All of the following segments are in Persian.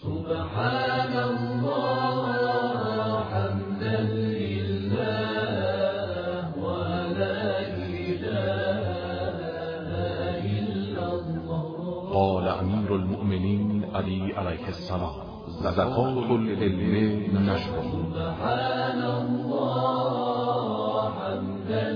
سبحان الله حمدا لله ولا إله إلا الله. قال امیر المؤمنین علی علیه السلام: زکات العلم نشر. سبحان الله حمدا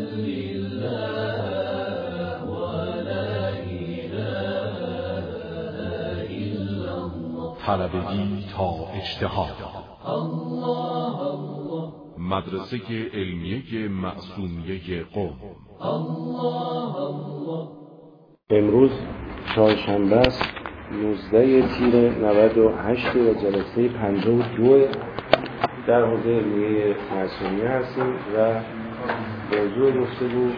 لله ولا إله إلا الله. طلبگی تا اجتهاد. الله الله. مدرسه علمیه معصومیه قم. الله الله. امروز چهارشنبه است، 19 تیر 98 و جلسه 52 در حوزه علمیه معصومیه هستیم و موضوع گفتگو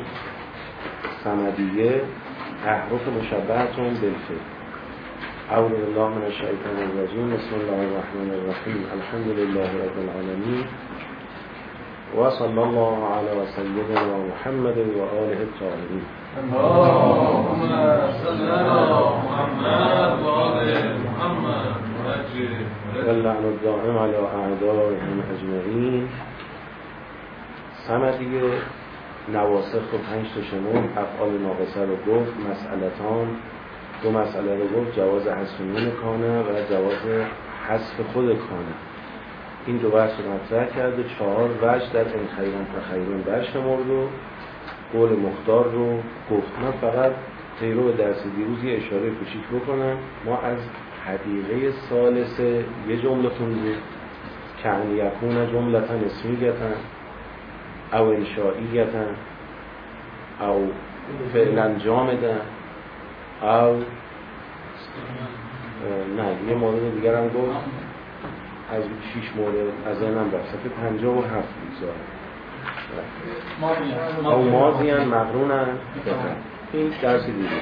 صمدیه احرف مشبهتون بالفعل. اعوذ بالله من الشیطان الرجیم. بسم الله الرحمن الرحیم. الحمد لله رب العالمین و صلی الله علی سیدنا محمد و آله الطاهرین. اللهم صل على محمد و آل محمد واللعن الدائم علی اعدائهم اجمعین. صمدیه نواسخ رو 5 تا شمرد، افعال ناقصه رو گفت، مسئلتان 2 مسئله رو گفت، جواز حذف نون کانه و جواز حذف خود کانه. این 2 بحث رو مطرح کرد و 4 وجه در این خیران تخیرون برشمرد و قول مختار رو گفت. من فقط پیرو به درس دیروز یه اشاره کوچیک بکنم. ما از حدیقه ثالثه یه جمله خوندیم که ان یکون جملتا اسمیتا او انشائیتا او فعلا جامدا او نه یه مورد دیگر هم گفت از 6 مورد از ذهنم رفت. صفحه 57 بگذارم او ماضیان مقرونن. این درس دیگه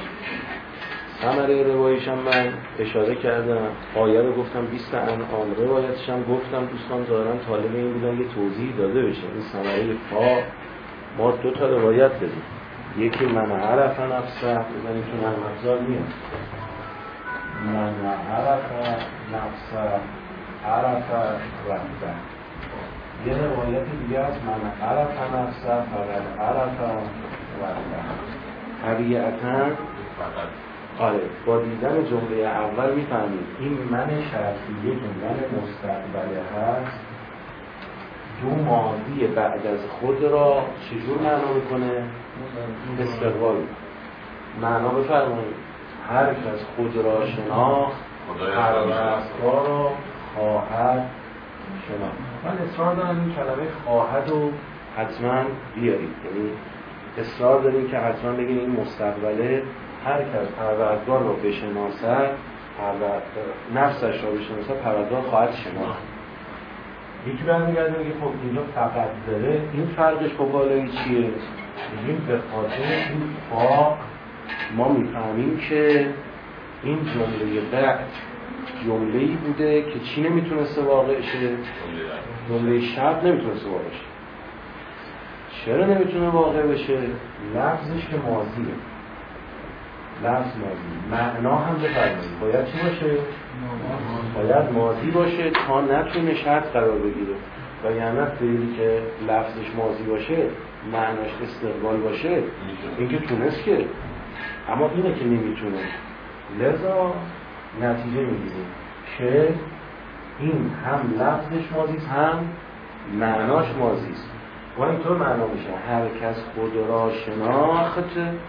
ثمره روایش هم من اشاره کردم، آیه رو گفتم 20 انعام، روایتش هم گفتم. دوستان ظاهرا طالب این بودن یه توضیح داده بشه. این ثمره فا ما 2 تا روایت دادیم، یکی من عرف نفسه، بزنیم که من افضال میاد، من عرف نفسه عرف رفته. یه روایت دیگه از من عرف نفسه فقط عرف رفته. طبیعتاً آره با دیدن جمله اول میفهمید این من شرطیه که من مستقبله هست 2 ماضی بعد از خود را چجور معنا میکنه؟ استقبال. معنا بفرمایید هر کس خود را شناخت پروردگار را خواهد شناخت. من اصرار دارم این کلمه خواهد رو حتما بیارید، یعنی اصرار داریم که حتما بگیم این مستقبله. هر کس پروردگار رو بشناسد، نفسش رو بشناسد، پروردگار خواهد شناخت. یکی برمیگرده میگه خب اینجا فقط داره، این فرقش با بالایی چیه؟ میگیم به خاطر این فاق ما میفهمیم که این جمله بعد جمله‌ای بوده که چی نمیتونسته واقع شه؟ جمله شرط نمیتونسته واقع شه. چرا نمیتونه واقع بشه؟ لفظش که ماضیه. لفظ ماضی. معنا هم بفرمایید باید چی باشه؟ باید ماضی باشه تا نتونه شرط قرار بگیره. و یعنی فعلی که لفظش ماضی باشه معناش استقبال باشه این که تونست که، اما اینه که نمیتونه. لذا نتیجه میگیریم که این هم لفظش ماضیست هم معناش ماضیست. و اینطور معنا میشه هر کس خود را شناخت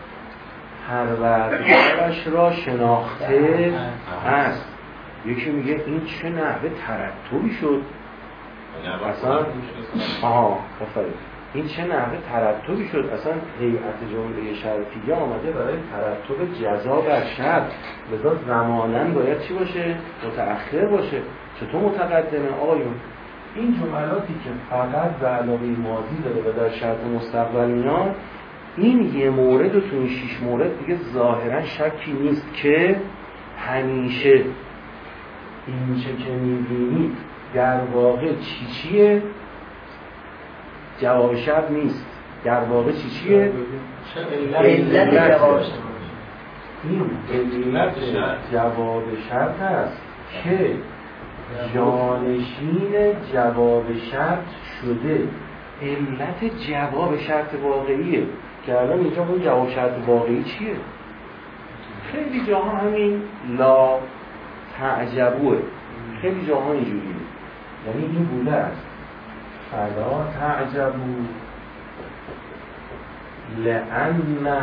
پروردگارش را شناخته است. یکی میگه این چه نحوه ترتبی شد اصلا. این چه نحوه ترتبی شد اصلا. هیئت جمله شرطیه آمده برای ترتب جزا بر شرط، لذا زماناً باید چی باشه؟ متأخر باشه. چطور متقدمه آقایون؟ این جملاتی که فقط به علاوه ماضی داره و در شرط مستقبل میاد، این یه مورد و تو این 6 مورد دیگه ظاهرا شکی نیست که همیشه این چه که میبینید در واقع چیه؟ جواب شرط نیست. در واقع چیه؟ علت جواب شرط. این علت جواب شرط هست که جانشین جواب شرط شده. علت جواب شرط واقعیه که الان اینجا اون جواب شرط واقعی چیه؟ خیلی جاها همین لا تعجبوه، خیلی جاها اینجوریه، یعنی این بوده است فلا تعجبو لأنه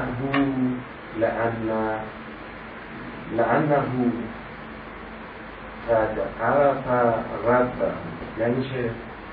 قد عرف ربه. یعنی چه؟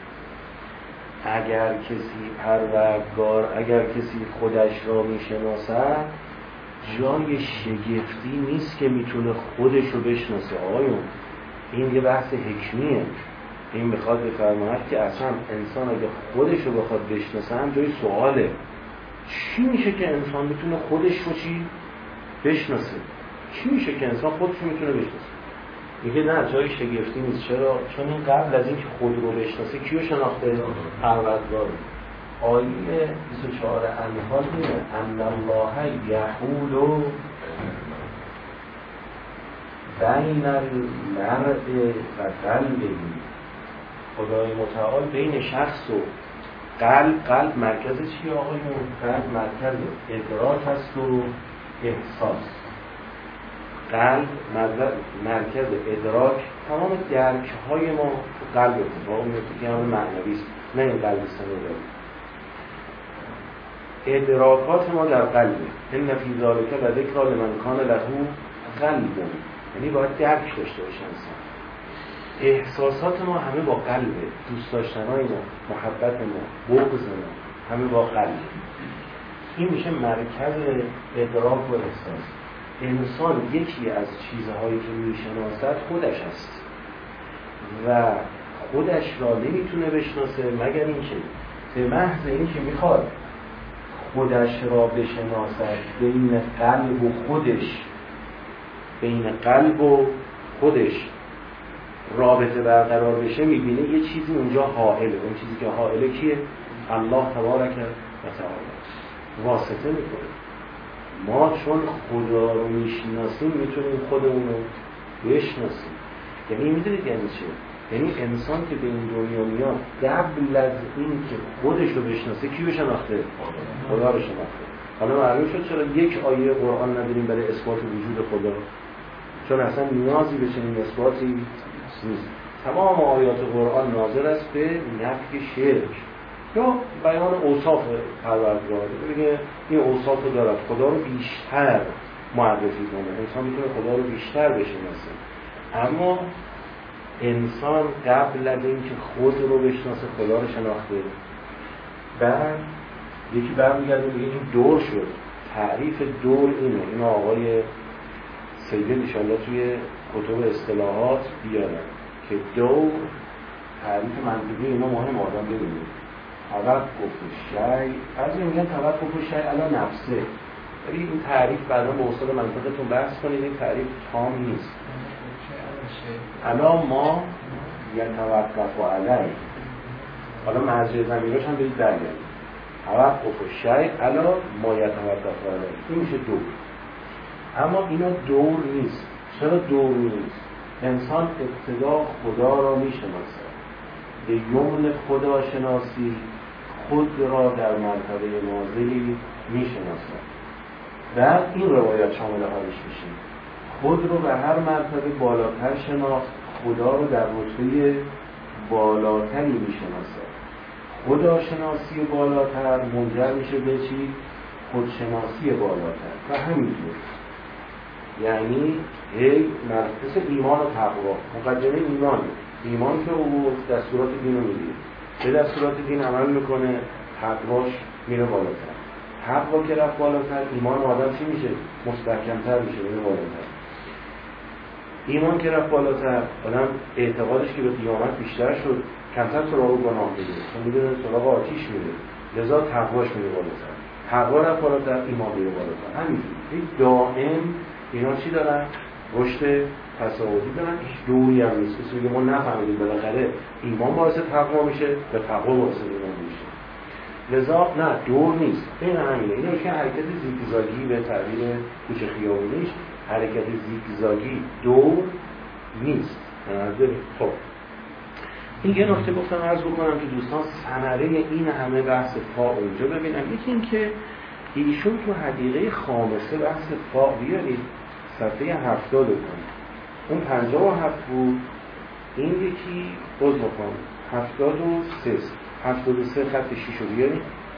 اگر کسی پروردگار، اگر کسی خودش را میشناسد، جای شگفتی نیست که میتونه خودش رو بشناسه. آقایون این یه بحث حکمیه. این میخواد بفرماید که اصلا انسان اگه خودش رو بخواد بشناسه هم جای سواله. چی میشه که انسان میتونه خودش رو بشناسه؟ چی میشه که انسان خودش رو میتونه بشناسه؟ میگه نه، جای شگفتی نیست. چرا؟ چون این قبل از اینکه خود رو بشناسه کیو شناخته؟ پروردگار. آیه 24 انفال میگه ان الله یحول بین المرء و قلبه. خدای متعال بین شخص و قلب مرکز چیه آقایون؟ قلب مرکز ادراک هست و احساس. قلب مرکز ادراک، تمام درک های ما تو قلب اتفاق میفته که همون معنوی است، نه این قلب سنوری. ادراکات ما در قلبه. ان فی ذلک لذکری لمن کان له قلب، یعنی باید درک داشته باشه انسان. احساسات ما همه با قلبه، دوست داشتنهای ما، محبت ما، بغض ما همه با قلبه. این میشه مرکز ادراک و احساس. انسان یکی از چیزهایی که میشناسد خودش است و خودش را نمیتونه بشناسه مگر اینکه به محض اینکه میخواد خودش را بشناسد، بین قلب و خودش رابطه برقرار بشه، میبینه یه چیزی اونجا حائله. اون چیزی که حائله کیه؟ الله تبارک و تعالی واسطه میکنه. ما چون خدا رو میشناسیم میتونیم خودمون رو بشناسیم. یعنی میدونید یعنی چه؟ یعنی انسان که به این دنیا میاد قبل از این که خودش رو بشناسه کیو شناخته؟ خدا رو شناخته. حالا معلوم شد چرا یک آیه قرآن نداریم برای اثبات وجود خدا؟ چون اصلا نیازی به چنین اثباتی نیست. تمام آیات قرآن ناظر است به نفی شرک یا بیان اوصاف پروردگار. میگه این اوصاف رو دارد، خدا رو بیشتر معرفی کنه. انسان میتونه خدا رو بیشتر بشناسه، اما انسان قبل از اینکه خود رو بشناسه خدا رو شناخته. بعد یکی برمیگرده میگه این دور شد. تعریف دور اینه، این آقای سیده انشاءالله توی کتب اصطلاحات بیارن که دور تعریف منطقی اینا مهم آدم ببینید. توقف شیء، از این میگن توقف شیء علی نفسه، ولی این تعریف بعدا به اصول منطقتون بحث کنید. این تعریف تام نیست. الان ما یتوقف علی، حالا مرجع ضمیرش هم برید برگردید. توقف شیء علی ما یتوقف علی، این میشه دور. اما اینا دور نیست. چرا دور نیست؟ انسان ابتدا خدا را میشناسه، به یمن خدا شناسی خود را در مرتبه نازلی میشناسه. بعد این روایت شامل حالش میشه. خود رو به هر مرتبه بالاتر شناخت، خدا رو در رتبه بالاتری میشناسه. خدا شناسی بالاتر منجر میشه به چی؟ خودشناسی بالاتر. و همینطور یعنی مثل ایمان و تقوا. مقدمه ایمان که او دستورات دین رو میگیره، به دستورات دین عمل میکنه، تقواش میره بالاتر. تقوا که رفت بالاتر، ایمان آدم چی میشه؟ مستحکمتر میشه، میره بالاتر. ایمان که رفت بالاتر، آدم اعتقادش که به قیامت بیشتر شد، کمتر سراغ گناه میره، چون میدونه سراغ آتیش میره، لذا تقواش میره بالاتر. تقوا رفت بالاتر، ایمان میره بالاتر. همینجوری دائم اینا چی دارن؟ رشد تصاعدی دارن. هیچ دوری هم نیست. کسی میگه ما نفهمیدیم بالاخره ایمان باعث تقوا میشه و تقوا باعث ایمان میشه. لذا نه، دور نیست. بین همینه. اینا که حرکت زیگزاگی به تعبیر کوچه خیابونیش، حرکت زیگزاگی دور نیست. خب این یه نکته گفتم عرض بکنم که دوستان ثمره این همه بحث فا اونجا ببینم. یکی این که ایشون تو حدیقه خامسه بحث فا بیارید صفحه 70 کنید، اون 57 بود، این یکی باز بکنم 73 خط 6 رو بیارید.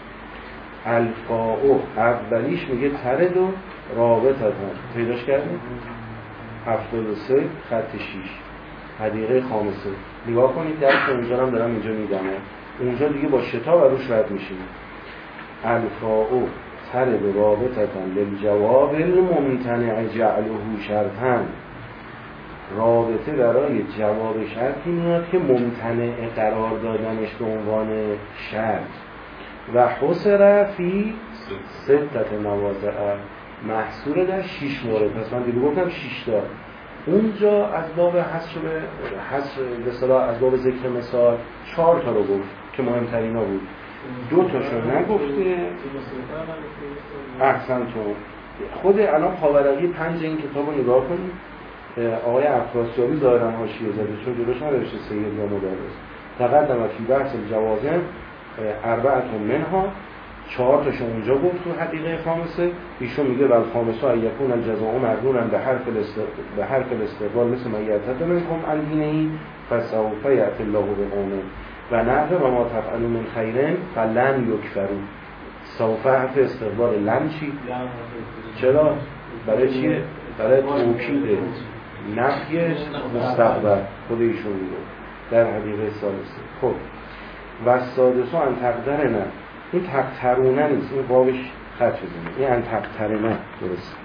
الفاء اولیش میگه ترد و رابطه پیداش کردیم 73 خط 6 حدیقه خامسه. نگاه کنید درس اونجا هم دارم اینجا میدم، اونجا دیگه با شتا و روش رد میشیم. الفاء ترد رابطه للجواب الممتنع جعله شرطا، رابطه برای جواب شرطی میاد که ممتنع قرار دادنش به عنوان شرط. و حصر فی ستت مواضع، محصور در 6 مورد. پس من دیگه گفتم 6 تا. اونجا از باب حصر به اصطلاح از باب ذکر مثال 4 تا رو گفت که مهمترینا بود، 2 تاشو نگفته. احسنتون. خود الان پاورقی 5 این کتاب رو نگاه کنید، آقای افراسیابی ظاهرا حاشیه زده چون جلوش نداشته سید یا مدرس. تقدم فی بحث الجوازم 4 منها، 4 تاشو اونجا گفت تو حدیقه خامسه. ایشون میگه ول خامسه ایکون الجزاء مردونا به حرف الاستقبال مثل ما یعتد منکم عن دینه فسوف یأتی الله بقوم و نحو و ما تفعلوا من خیر فلن یکفروا. سوف حرف استقبال، لن چی؟ چرا؟ برای چیه؟ برای توکید نفی مستقبل. خود ایشون میگه در حدیقه ثالثه. خب و سادسو ان تقدرنا، این تقترونه نیست، این بابش خط بزنه، این ان تقترنه درست.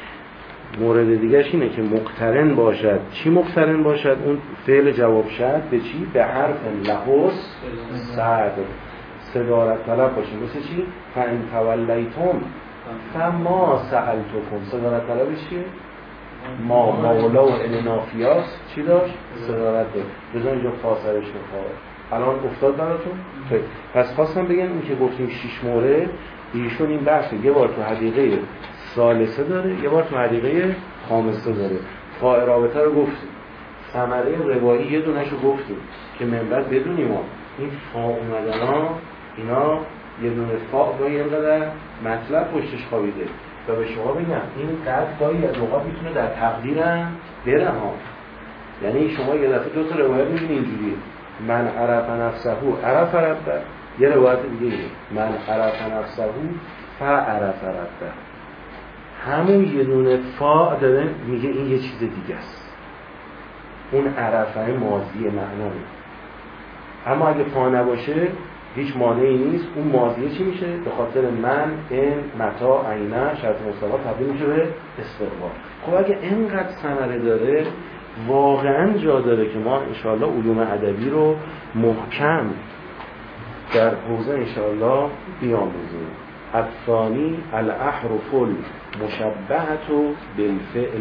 مورد دیگهش اینه که مقترن باشد. چی مقترن باشد؟ اون فعل جواب شرط به چی؟ به حرف لحظ صدر، صدارت طلب باشه. مثل چی؟ فان تولیتم فما سألتکم، صدارت طلبش چیه؟ ما مولا و النافیاس چی داشت؟ صدارت داشت. بذار اینجا فاصلش میخواد الان افتاد براتون. پس خواستم بگم این که گفتیم 6 مورد، ایشون این بحث یه بار تو حدیقه ثالثه داره، یه بار تو حدیقه خامسه داره. فاء رابطه رو گفتیم، ثمره روایی یه دونه‌شو گفتیم که منبر بدونیم این فا اومدن ها اینا یه دونه فا با یه قدر مطلب پشتش خوابیده. و به شما بگم این قد گاهی از اوقات میتونه در تقدیرم بره ها. یعنی شما یه دفعه 2 تا روایت میبینید اینجوریه، من عرف نفسه عرف ربه، یه روایت دیگه من عرف نفسه فعرف ربه. همون یه دونه فا داره میگه این یه چیز دیگه است، اون عرفه ماضی معنی. اما اگه فا نباشه هیچ مانعی نیست، اون ماضیه چی میشه؟ به خاطر من، این، متا، عینه، شرط مستقبل تبدیل میشه به استقبال. خب اگه اینقدر ثمره داره واقعا جا داره که ما انشاءالله علوم ادبی رو محکم در حوزه انشاءالله بیاموزیم. الثانی الاحرف المشبهة بالفعل.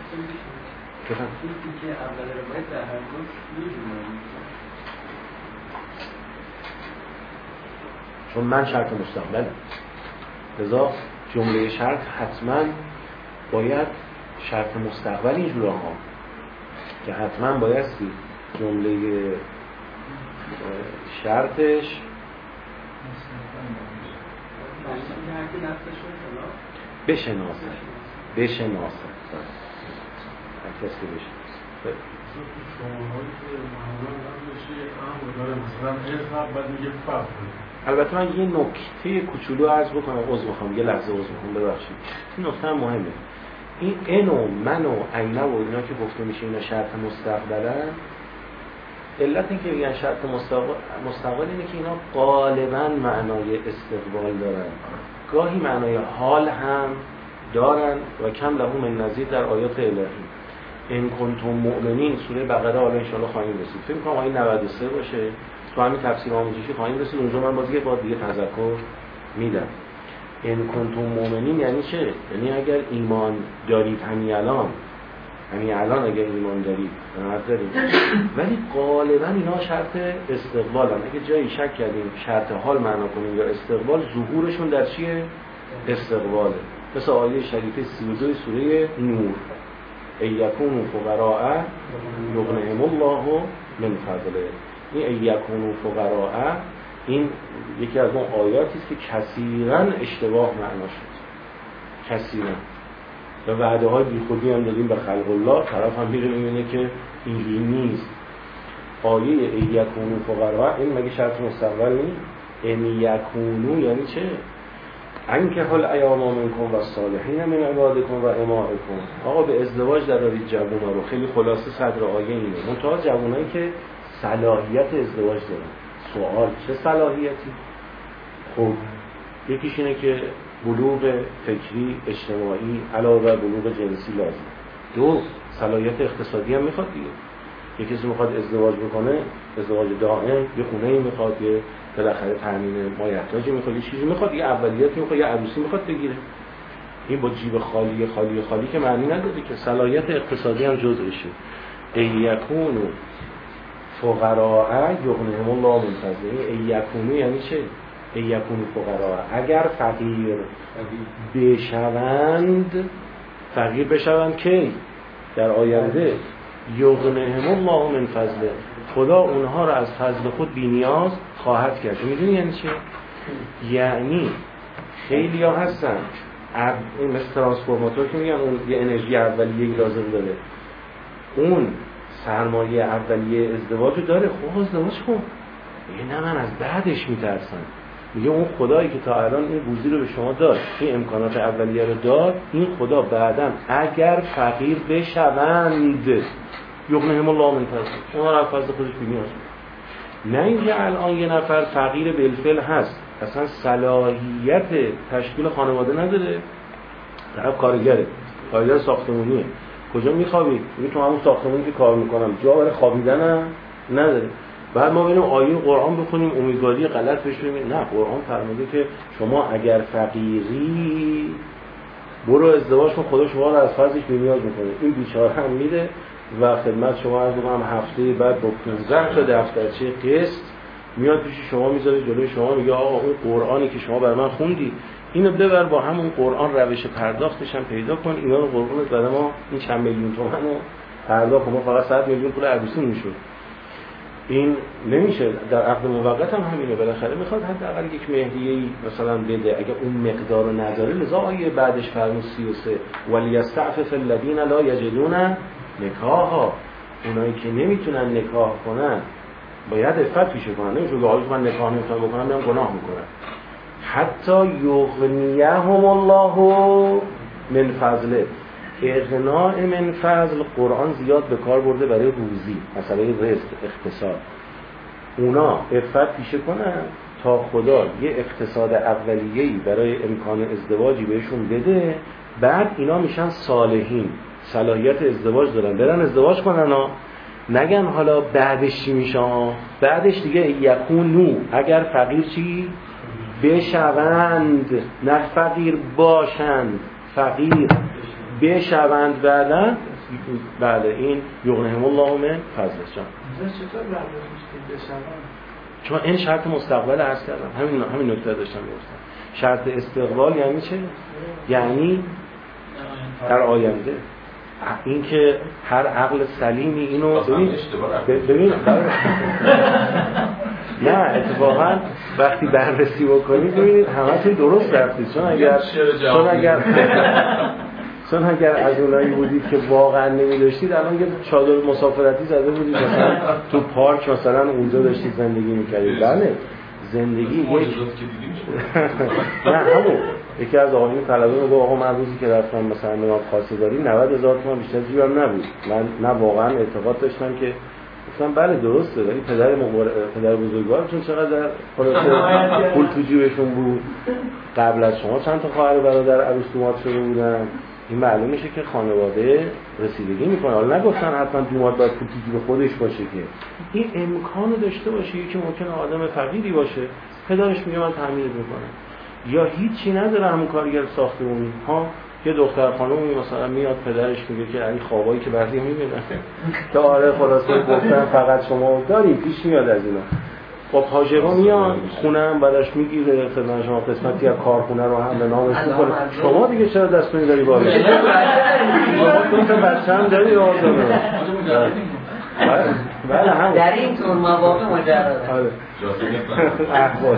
که اول روایت در هر گوش چون من شرط مستقبلم، لذا جمله شرط حتما باید شرط مستقبل اینجور ها که حتما بایستی جمله شرطش بشناسه هر کسی که بشناسه. البته من یه نکته کوچولو عرض بکنم، عذر میخوام، یه لحظه عذر میخوام، ببخشید. این نکته مهمه. این ان و من و عینه و اینا که گفته میشه اینا شرط مستقبلن، علت این که میگن شرط مستقبل اینه که اینا غالبا معنای استقبال دارن، گاهی معنای حال هم دارن و کم لهم من نظیر در آیات الهی. ان کنتم مؤمنین سوره بقره، حالا ان شاءالله خواهیم رسید، فکر کنم آیه 93 باشه، تو همین تفسیر آموزشی خواهیم رسید. اونجا من باز یه بار دیگه تذکر میدم. ان کنتم مؤمنین یعنی چه؟ یعنی اگر ایمان دارید همین الان اگر ایمان دارید ندارید، ولی غالبا اینا شرط استقبال هم. اگه جایی شک کردیم شرط حال معنا کنیم یا استقبال، ظهورشون در چیه؟ استقباله. مثل آیه شریفه 32 سوره نور ایکونوا فقراء یغنیهم الله من فضله. این ایکونوا فقراء این یکی از اون آیاتی است که کثیراً اشتباه معنا شد، کثیراً، و وعده های بیخودی هم دادیم به خلق الله، طرف هم میره میبینه که اینجوری نیست. آیه ایکونوا فقراء این مگه شرط مستقبل نیست؟ ان یکونوا یعنی چه؟ انکحوا الایام منکم و الصالحین من عبادکم و امائکم. آقا به ازدواج درآرید جوونا رو. خیلی خلاصه صدر آیه اینه. منتها جوونایی که صلاحیت ازدواج دارن. سوال چه صلاحیتی؟ خب یکیش اینه که بلوغ فکری اجتماعی علاوه بر بلوغ جنسی لازم. دو، صلاحیت اقتصادی هم میخواد دیگه. یکی کسی میخواد ازدواج بکنه، ازدواج دائم، یه خونه‌ای میخواد، یه بالاخره تامین مایحتاجی میخواد، یه چیزی میخواد، یه اولیاتی میخواد، یه عروسی میخواد بگیره. این با جیب خالی خالی خالی که معنی نداره که صلاحیت اقتصادی هم جزءشه. ایکونوا فقراء یغنیهم الله من فضله. ایکونوا یعنی چه؟ ایکونوا فقراء اگر فقیر بشوند، فقیر بشوند کی؟ در آینده. یغنیهم الله من فضله، خدا اونها را از فضل خود بی‌نیاز خواهد کرد. میدونی یعنی چه؟ یعنی خیلی ها هستن این مثل ترانسفورماتور که میگن اون یه انرژی اولیه لازم داره، اون سرمایه اولیه ازدواج داره، خب ازدواج کن. میگه نه من از بعدش میترسم. میگه اون خدایی که تا الان این بوزی رو به شما داد، این امکانات اولیه رو داد، این خدا بعداً اگر فقیر بشوند یغنیهم الله من فضله، شما را از فضل خودش بی‌نیاز. نه اینکه الان یه نفر فقیر بالفعل هست، اصلا صلاحیت تشکیل خانواده نداره، طرف کارگر ساختمونیه، کجا میخوابی؟ میگه تو همون ساختمونی که کار میکنم، جا برای خوابیدنم نداره. بعد ما بریم آیه قرآن بخونیم امیدواری غلط بهش بگیم. نه، قرآن فرموده که شما اگر فقیری برو ازدواج کن، خدا شما رو از فضلش بی‌نیاز میکنه. این بیچاره هم میره و خدمت شما عرض می‌کنم هفته بعد با 15 تا دفترچه قسط میاد پیش شما میذاره جلوی شما، میگه آقا اون قرآنی که شما برای من خوندی اینو ببر با همون قرآن روش پرداختش هم پیدا کن، اینا رو قربونت بدم، ما این چند میلیون تومانو پرداخت، ما فقط 100 میلیون پول عروسی میشد. این نمیشه. در عقد موقت هم همینه، بالاخره میخواد حداقل یک مهریه‌ای مثلا بده، اگه اون مقدار رو نداره. لذا آیه بعدش فرمود 33 ولیستعفف الذین لا یجدون نکاحا، اونایی که نمیتونن نکاح کنن باید عفت پیشه کنن. نمیشه که حالا من نکاح نمیتونم بکنم میام گناه میکنم. حتی یغنیهم الله من فضله. اغناء من فضل قرآن زیاد به کار برده برای روزی، مثلا رزق، اقتصاد. اونا عفت پیشه کنن تا خدا یه اقتصاد اولیه‌ای برای امکان ازدواجی بهشون بده، بعد اینا میشن صالحین، صلاحیت ازدواج دارن، برن ازدواج کنن ها. نگن حالا بعدش چی میشه، بعدش دیگه یکونو اگر فقیر چی بشوند، نه فقیر باشند، فقیر بشوند بعدن. بله این یغنیهم الله من فضله. جان چطور بشوند؟ چون این شرط مستقبل عرض کردم، همین نکته داشتم میگفتم. شرط استقبال یعنی چه؟ یعنی در آینده. این که هر عقل سلیمی اینو ببین نه اتفاقا وقتی بررسی بکنید ببینید همتون درست رفتید، چون اگر از اونایی بودید که واقعا نمی‌داشتید الان یه چادر مسافرتی زده بودید مثلا تو پارک مثلا اونجا داشتید زندگی می‌کردید. بله زندگی یک نه همون یکی از آقایون طلبه میگه آقا من روزی که رفتم مثلا نماز خواستگاری 90,000 تومان بیشتر جیبم نبود. من نه واقعا اعتقاد داشتم که گفتم بله درسته، ولی پدر بزرگوارتون چقدر پول تو جیبشون بود، قبل از شما چند تا خواهر برادر عروس دومات شده بودن. این معلوم میشه که خانواده رسیدگی میکنه. حالا نگفتن حتما دومات باید پول تو جیب خودش باشه، که این امکانو داشته باشه. یکی ممکنه آدم فقیری باشه، پدرش میگه من تامین میکنم، یا هیچی نداره همون کارگر ساختمونی ها. یه دختر خانومی مثلا میاد پدرش میگه که این خوابایی که بعضی میبینن که آره خلاصه گفتن فقط شما داریم، پیش میاد از اینا. با پاژرو میان خونه هم بعدش میگیره خدمت شما قسمتی از کارخونه رو هم به نامش میکنه. شما دیگه چرا دستونی داری بالا؟ شما دو تا بچه هم داری آزاده. بله هم در این طور مواقع مجرد آره احوال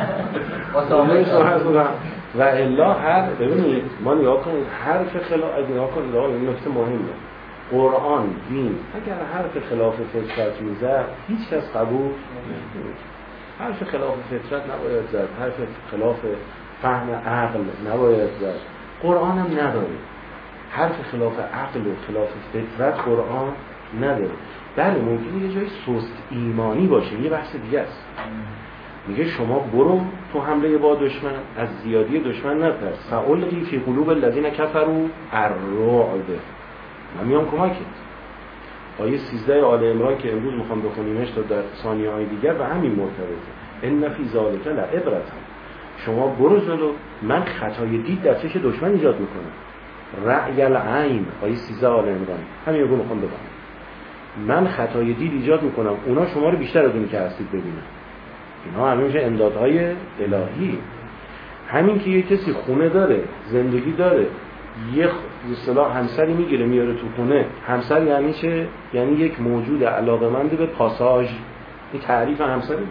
و الا هر ببینید ما نگاه کنید حرف خلاف نگاه کنید این نکته مهمه. قرآن دین اگر حرف خلاف فطرت میزد هیچ کس قبول نمی‌کنه. حرف خلاف فطرت نباید زد، حرف خلاف فهم عقل نباید زد. قرآن هم نداره حرف خلاف عقل و خلاف فطرت قرآن نداره. بله ممکنه یه جای سست ایمانی باشه، یه بحث دیگه است. میگه شما برو تو حمله با دشمن، از زیادی دشمن نترس. فالقی فی قلوب الذین کفروا الرعب، من میام کمکت. آیه 13 آل عمران که امروز میخوام بخونیمش تا در ثانیه‌های دیگر و همین مرتبطه. ان فی ذلک لعبرة، شما برو جلو، من خطای دید در چش دشمن ایجاد میکنم. رأی العین آیه 13 آل عمران همین رو میخوام بگم. من خطای دید ایجاد میکنم، اونا شما رو بیشتر از اون که هستید ببینن. اینا همه میشه امدادهای الهی. همین که یه کسی خونه داره، زندگی داره، یه اصطلاح همسری میگیره میاره تو خونه. همسر یعنی چه؟ یعنی یک موجود علاقه‌مند به پاساژ. این تعریف همسر دیگه.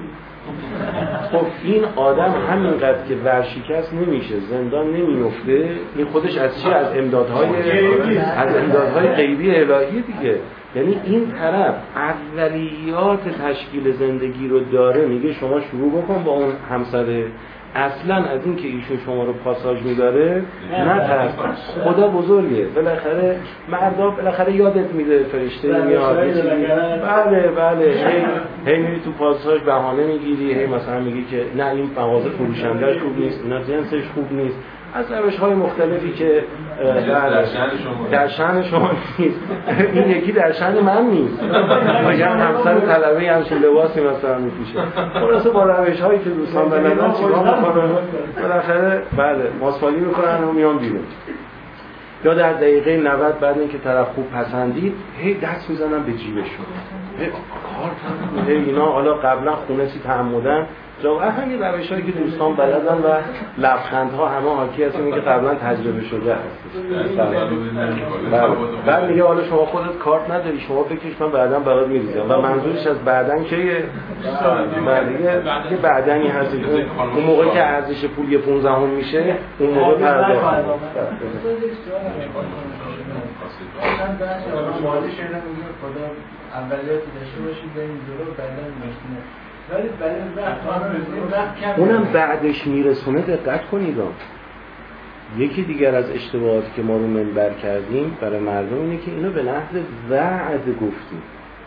خب این آدم همینقدر که ورشکست نمیشه، زندان نمیفته، این خودش از چی؟ از امدادهای غیبی الهی دیگه. یعنی این طرف اولیات تشکیل زندگی رو داره، میگه شما شروع بکن با اون همسر. اصلا از این که ایشون شما رو پاساژ میداره نترس، خدا بزرگه. بالاخره مردا بالاخره یادت میده، فرشته میاد. بله هی میری تو پاساژ بهانه میگیری، هی مثلا میگی که نه این مغازه فروشنده‌اش خوب نیست، نه جنسش خوب نیست، از روش‌های مختلفی که در شأن شما نیست. این یکی در شأن من نیست. میگم همسر طلبه همچین لباسی مثلا میپوشه. خلاصه با روش‌هایی که دوستان بلدن چیکار میکنن؟ بالاخره بله ماسپالی میکنن و میان بیرون. یا در دقیقه 90 بعد اینکه طرف خوب پسندید هی دست میزنن به جیبشون. کار اینا حالا قبلا خونه چی تعمدن جا همین روش‌هایی که دوستان بلدن و لبخندها همه حاکی از اینه که قبلا تجربه شده هست. بعد میگه حالا شما خودت کارت نداری، شما بکش من بعداً برات میریزم. و منظورش از بعداً که یه بعدنی هست. اون موقع که ارزش پول یه 15 میشه اون موقع پرداخت. مالی شده میگه خدا اولیاتی داشته باشید بریم جلو بعداً میرسونه. ولی وقت اونم بعدش میرسونه. دقت کنید یکی دیگر از اشتباهاتی که ما رو منبر کردیم برای مردم اینه که اینو به نحو وعده گفتیم،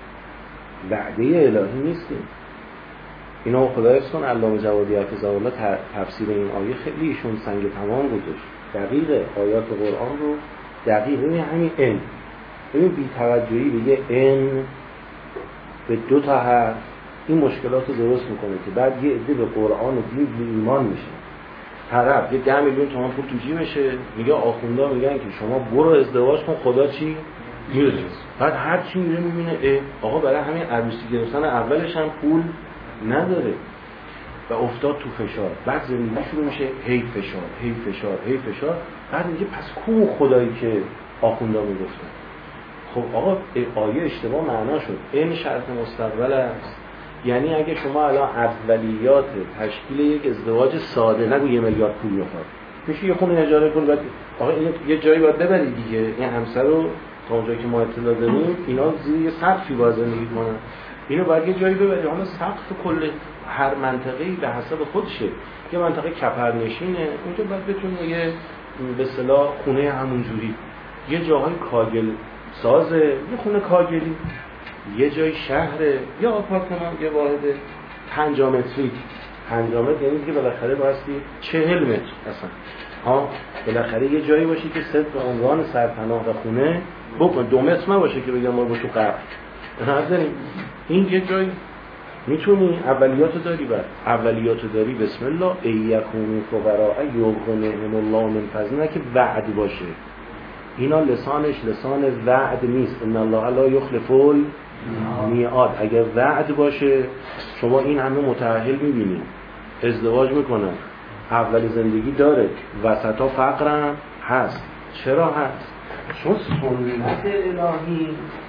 وعده الهی نیستیم. اینا خدا حفظ کن علامه جوادی حفظه الله تفسیر این آیه خیلی ایشون سنگ تمام گذاشت. دقیقه آیات قرآن رو دقیق همین ان. ببین بی توجهی به یه ان به دو تا حرف این مشکلات رو درست میکنه که بعد یه عده به قرآن و دین بی ایمان میشه. طرف یه 10 میلیون تومان پول تو جیبشه، میگه آخوندا میگن که شما برو ازدواج کن خدا چی میره. بعد هر چی میره میبینه آقا برای همین عروسی گرفتن اولش هم پول نداره و افتاد تو فشار. بعد زندگی شروع میشه هی فشار. بعد میگه پس کو خدایی که آخوندا میگفتن. خب آقا آیه اشتباه معنا شد. این شرط مستقبل است. یعنی اگه شما الان اولیات تشکیل یک ازدواج ساده، نگو 1 میلیارد پول بخواد، میشه یه خونه اجاره کن، بعد آقا این یه جایی باید ببری دیگه. این همسر رو تا اونجایی که ما اطلاع داریم اینا زیر یه سقفی باید زندگی کنن، اینو باید یه جایی ببری. حالا سقف کل هر منطقه‌ای به حسب خودشه. یه منطقه کپرنشینه، اونجا باید بتونه یه به اصطلاح خونه همونجوری، یه جاهای کاگل سازه، یه خونه کاگلی، یه جای شهره، یا آپارتمان یه واحد 5 متری. 5 متر یعنی که بالاخره بایستی 40 متر اصلا. بالاخره یه جایی باشه که صرف به عنوان سرپناه و خونه بکن. 2 متر نباشه که بگم ما با تو قبل نداریم. این یه جایی میتونی اولیاتو داری. بعد اولیاتو داری بسم الله ایکونو فقراء یغنیهم الله من فضله، که وعد باشه. اینا لسانش لسان وعد نیست. ان الله لا یخلف میعاد. اگر وعد باشه شما این همه متأهل میبینید ازدواج میکنن، اول زندگی داره، وسطا فقرم هست. چرا هست؟ چون سنت الهی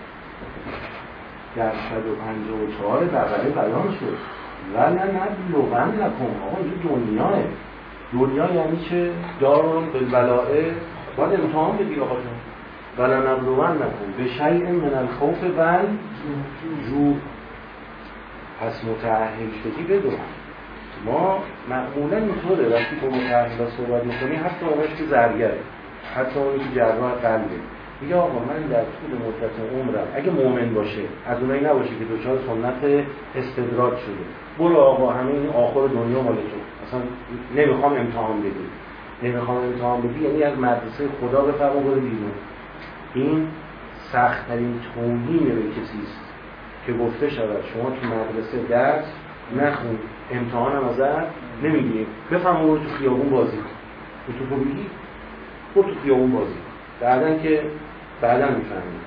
در 154 بقره بیان شد. ولنبلون لکم. آقا این دنیا یعنی چه؟ دارالبلائه. باید امتحان بدی آقا جان. ولنبلون لکم بشیء من الخوف والجوع. پس متأهل شدی بدون. ما معمولا اینطوره وقتی که متأهل صحبت میکنی، حتی اونش که زرگره، حتی اونی که جراح قلبه، میگه آقا من در طول مدت عمرم اگه مؤمن باشه، از اونایی نباشه که دچار سنت استدراج شده، برو آقا همه این آخر دنیا مال تو، اصلا نمیخوام امتحان بدی، یعنی از مدرسه خدا بفرما برو بیرون. این سخت‌ترین توهین به کسی است که گفته شود شما تو مدرسه درس نخون، امتحان هم ازت نمیگیریم، بفرما برو تو خیابون بازی کن. تو بگی برو تو خیابون بازی کن، بعداً میفهمید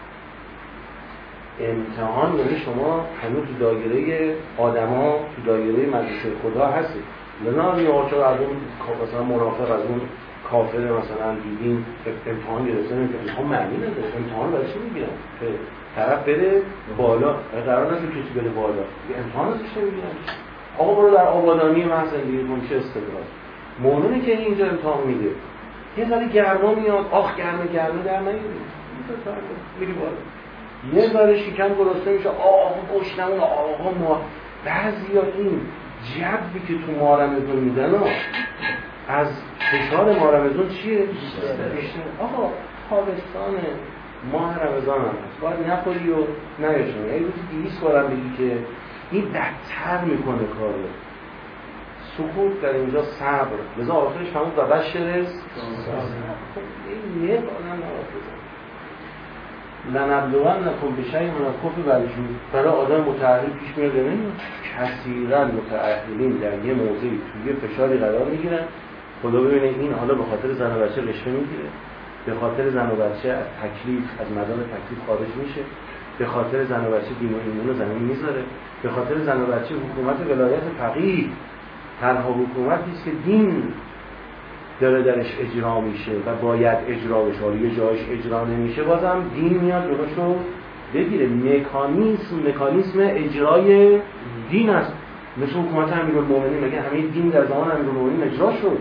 امتحان یعنی شما هنوز تو دایره آدما، تو دایره مدرسه خدا هستید. لذا یه آچار از اون مثلا منافق، از اون کافر مثلا دیدین امتحان گرفتن، که میخوام معنی نداره. امتحان برای چی میگیرن؟ که طرف بره بالا، قرار نیست کسی بره بالا، امتحان ازش نمیگیرن. آقا برو در آبادانی من زندگی کن، چه استدلال. مؤمنه که اینجا امتحان میده، یه ذره گرما میاد، آخ گرمه در نمیاد، میری بالا. یه ذره شکم گرسنه میشه، آقا گشنمون، آقا ما. بعضیا این جبی که تو ماه رمضان میدن از فشار ماه رمضان چیه؟ آقا تابستان ماه رمضان هم هست، باید نخوری و نیاشونی. یه روزی 200 بارم بگی که این بدتر میکنه کارو. سکوت در اینجا صبر، لذا آخرش همون و بشر این یه بانم نوافزن لنبلون نکن بشیء من الخوف والجوع. برای آدم متأهل پیش میاد نمیاد کثیرا متأهلین در یه موضعی توی فشاری قرار میگیرن. خدا ببینه این حالا به خاطر زن و بچه رشوه میگیره، به خاطر زن و بچه از تکلیف، از مدار تکلیف خارج میشه، به خاطر زن و بچه دین و ایمان زمین میذاره، به خاطر زن و بچه حکومت ولایت فقیه تنها حکومتی است که دین داره درش اجرا میشه و باید اجرا بشه. حالا یه جایش اجرا نمیشه، بازم دین میاد جلوشو بگیره. مکانیسم اجرای دین است. مثل حکومت امیرالمومنین، مگه همه دین در زمان امیرالمومنین اجرا شد؟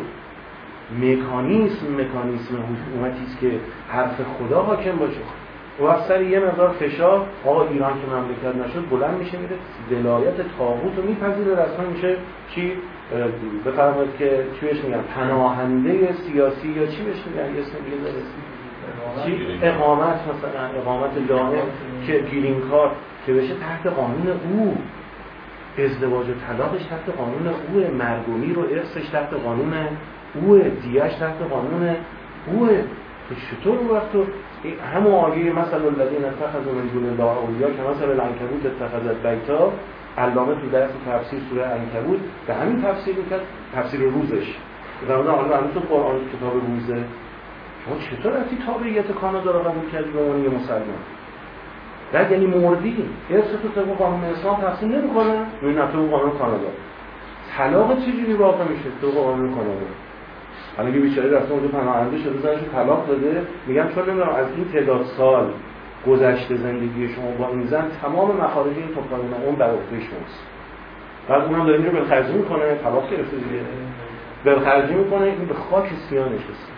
مکانیسم حکومتی است که حرف خدا حاکم باشه. و افسر یه مقدار فشار، آقا ایران که مملکت نشد بلند میشه میره ولایت طاغوت رو میپذیره، رسما میشه چی؟ بفرمایید که چی بهش میگن؟ پناهنده سیاسی یا چی بهش میگن؟ یه اسم دیگه داره چی؟ اقامت، مثلا اقامت دائم که گرین کارت که بشه تحت قانون او، ازدواج و طلاقش تحت قانون اوه، مرگ و میر و ارثش تحت قانون اوه، دیه‌اش تحت قانون اوه. چطور اون وقت همون آیه مثل الذین اتخذوا من دون الله اولیا که مثل العنکبوت اتخذت بیتا، علامه تو درس تفسیر سوره عنکبوت به همین تفسیر میکرد، تفسیر روزش در مورد الان تو قرآن کتاب روزه. شما چطور رفتی تابعیت کانادا رو قبول کردی به عنوان مسلمان؟ بعد یعنی مردی ارث تو طبق قانون اسلام تقسیم نمی‌کنه، نه تو قانون کانادا. طلاق چجوری واقع میشه تو قانون کانادا؟ حالا یه بیچاره رفته اونجا پناهنده شده، زنشو طلاق داده، میگم چون نمیدونم از این تعداد سال گذشته زندگی شما با این زن تمام مخارج این قانون اون بر عهده شماست. بعد اونم داره میره بلخرجی میکنه، طلاق گرفته دیگه، بلخرجی میکنه، این به خاک سیاه نشسته.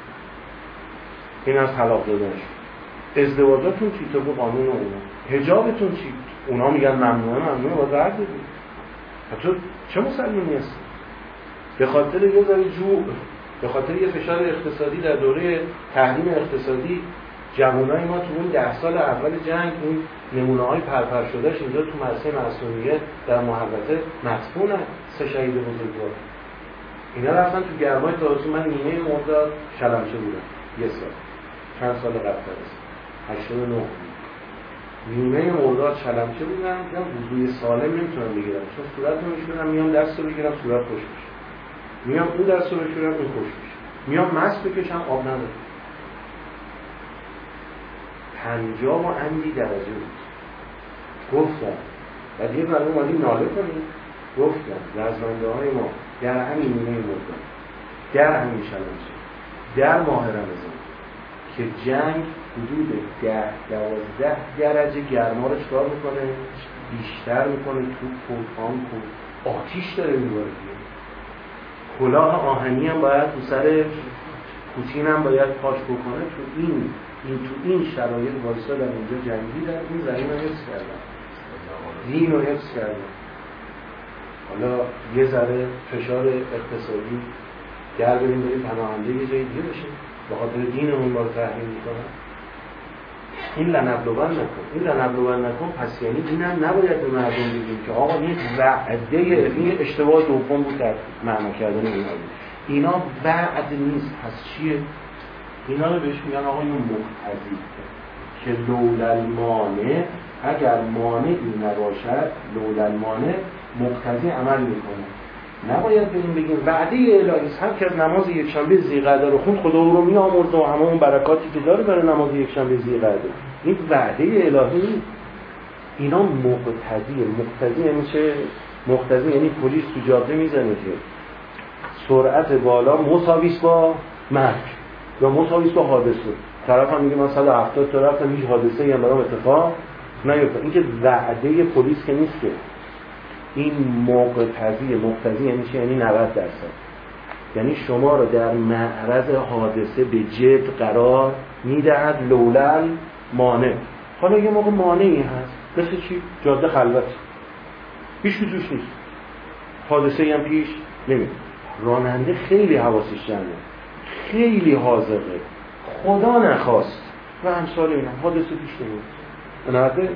این از طلاق دادنش. ازدواجاتون چی تو قانون اونا؟ حجابتون چی؟ اونا میگن ممنوعه باید رد بدید. تو چه مسلمانی هستی؟ به خاطر یه ذره جوع، به خاطر یه فشار اقتصادی در دوره تحریم اقتصادی، جوانای ما تو اون 10 سال اول جنگ این نمونه‌های پرپر شدهش اینجا تو مدرسه معصومیه در محوطه مدفونن. 3 شهید بزرگوار اینا رفتن تو گرمای تابستون. من نیمه مرداد شلمچه بودم یه سال، چند سال قبل است 89 نیمه مرداد شلمچه بودم. دیدم وضوی سالم نمیتونم بگیرم، چون صورت نمیشونم، میام دست رو بگیرم صورت خوش میشه، میام اون دست رو بگیرم این خوش میشه، میام مست بکشم آب نداره. 50 و اندی درجه بود. گفتم و دیگه برای اومدیم ناله کنیم. گفتم رزمنده های ما در همین نیمه مرداد، در همین شلنجه، در ماه رمضان که جنگ حدود 10-12 درجه گرما رو چکار میکنه؟ بیشتر میکنه. توپ و تانک و آتیش داره میباره. کلاه آهنی هم باید تو سر پوتین هم باید پاش بکنه. تو این شرایط واسه در اونجا جنگیدن، این زمین رو حفظ کردن، دین رو حفظ کردن. حالا یه ذره فشار اقتصادی در بریم پناهنده یه جایی دیگه بشیم به خاطر دینمون ما رو تحریم میکنن. این لنبلون نکن پس یعنی این هم نباید به مردم بگیم که آقا این وعده، این اشتباه دوم بود در معنا کردن اینا وعده نیست. پس چیه؟ اینا رو بهش میگن آقا این مقتضی که لولا المانع، اگر مانعی نباشد لولا المانع مقتضی عمل میکنه. نباید بریم بگیم وعده الهی است. هر که نماز یکشنبه ذی‌قعده رو خوند خدا او رو میآمرزه و همه اون برکاتی که داره برای نماز یکشنبه ذی‌قعده. این وعده الهی نیست. اینا مقتضی یعنی چه؟ مقتضی یعنی پلیس تو جاده میزنه که سرعت بالا مساویس با مرگ یا مساویس با حادثه. طرف هم میگه من 170 تا رفتم هیچ حادثه‌ای هم برام اتفاق نیفتاد. این که وعده پلیس که نیست که. این مقتضی یعنی چه؟ یعنی 90%. یعنی شما رو در معرض حادثه به جد قرار میدهد لولا مانع. حالا یه موقع مانعی هست مثل چی؟ جاده خلوت، هیچ کی توش نیست، حادثه‌ای هم پیش نمیاد، راننده خیلی حواسش جمعه، خیلی حاذقه، خدا نخواست و امثال اینا، حادثه پیش نمیاد. نه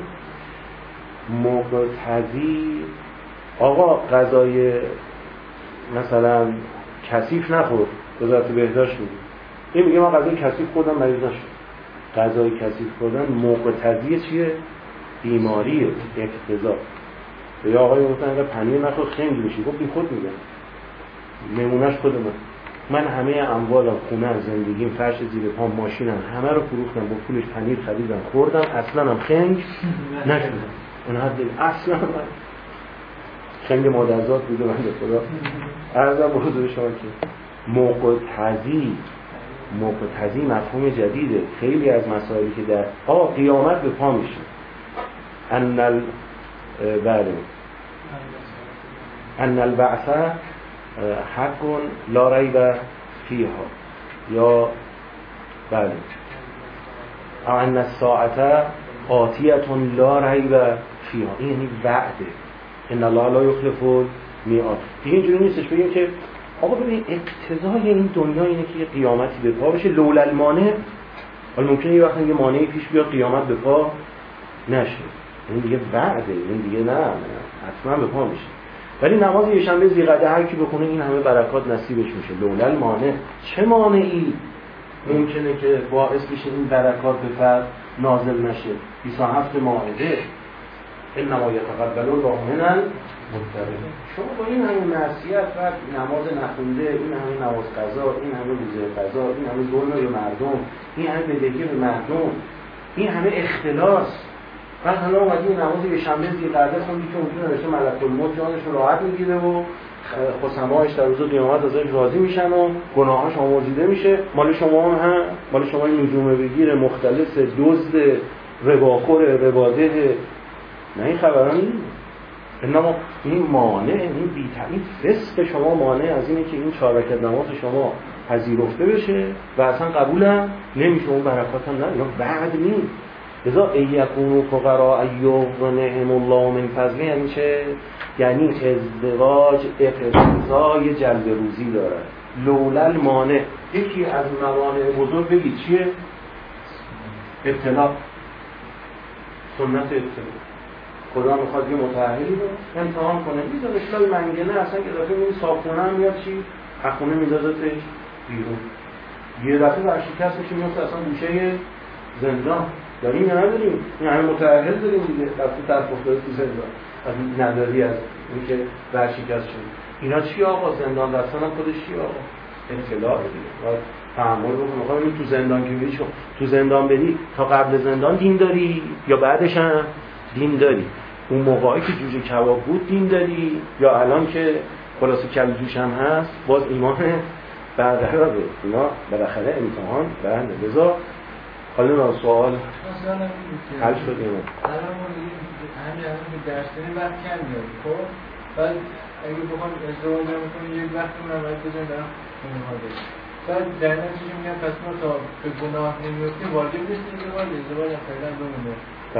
مقتضی آقا غذای مثلا کثیف نخور وزارت بهداشت میگه، این میگه من غذای کثیف خوردم مریض نشد. غذای کثیف خوردن مقتضی چیه؟ بیماریه، اقتضا. یا آقای گفتن اگه پنیر نخور خنگ میشی، گفت بی خود میگم، نمونهش خود من همه اموالم، خونه، زندگیم، فرش زیر پام، ماشینم، همه رو فروختم، با پولش پنیر خریدم خوردم، اصلا هم خنگ نشدم. اون حد اصلا خنگ مادرزاد بوده من به خدا عرضم حضور شما که مقتضی مفهوم جدیده. خیلی از مسائلی که در قیامت به پا میشه، ان البعث حق لا ریب فیها، یا بله ان الساعه آتیه لا ریب فیها. این یعنی وعده، ان الله لا یخلف المیعاد. دیگه اینجوری نیستش بگیم که آقا ببین اقتضای این دنیا اینه که یه قیامتی به پا بشه لولا المانع. حالا ممکنه یه وقت یه مانعی پیش بیاد قیامت به پا نشه، این دیگه وعده، این دیگه نه حتما به پا میشه. ولی نماز یکشنبه ذی‌قعده هر کی بخونه این همه برکات نصیبش میشه. لولا المانع، چه مانعی ممکنه که باعث بشه این برکات به فرد نازل نشه؟ 27 مائده انما یتقبل الله من المتقین. شما با این همه معصیت و نماز نخونده، این همه نماز قضا، این همه روزه قضا، این همه ظلم به مردم، این همه بدهی به مردم، این همه اختلاس، بعد حالا اومدی نماز یکشنبه ذی‌قعده خوندی که اونجا نوشته ملک الموت جانش رو راحت میگیره و خصماش در روز قیامت ازش راضی میشن و گناهاش آمرزیده میشه. مال شما هم مال شما این نجوم بگیر، مختلس، دزد، رباخور، رباده، نه این خبران نیست. انما این مانع، این فسق شما مانع از اینه که این 4 رکعت نماز شما پذیرفته بشه و اصلا قبولم نمیشه، اون برکات هم نه، یا بعد نیست. لذا ایکونوا فقراء یغنیهم الله من فضله یعنی چه؟ یعنی ازدواج اقتضای جلب روزی دارد. لولا المانع، یکی از موانع بزرگ بگید چیه؟ ابتلا، سنت ابتلا. خدا میخواد یه متأهلی رو امتحان کنه، میذاره اشکال منگنه، اصلا که دفعه میبینی صابخونه هم میاد چی؟ اخونه میذازتش بیرون، یه دفعه ورشکست میشه میفته اصلا گوشه زندان. داریم یا نداریم؟ این همه متأهل داریم دیگه، دفعه طرف افتاده تو زندان از نداری، از این که ورشکست شد. اینا چی آقا؟ زندان دستان هم خودش چی آقا؟ اطلاع دیگه باید تحمل بکنم. میخوام این تو زندان که بری، تو زندان بری تا قبل زندان دین داری یا بعدش هم دین داری؟ اون موقعی که جوجه کباب بود دین داری، یا الان که خلاصه کل جوش هم هست باز ایمان برقراره. اینا بالاخره امتحان برنده. لذا حالا سوال حل شد اینا. الان ما میگیم همین الان که درس داریم وقت کم میاد، خب بعد اگه بخوام ازدواج نمی‌کنم یک وقت من باید بزنم برم اینها بریم. بعد در نتیجه میگم پس ما تا به گناه نمیفتیم واجب نیست ازدواج هم فعلا بمونه.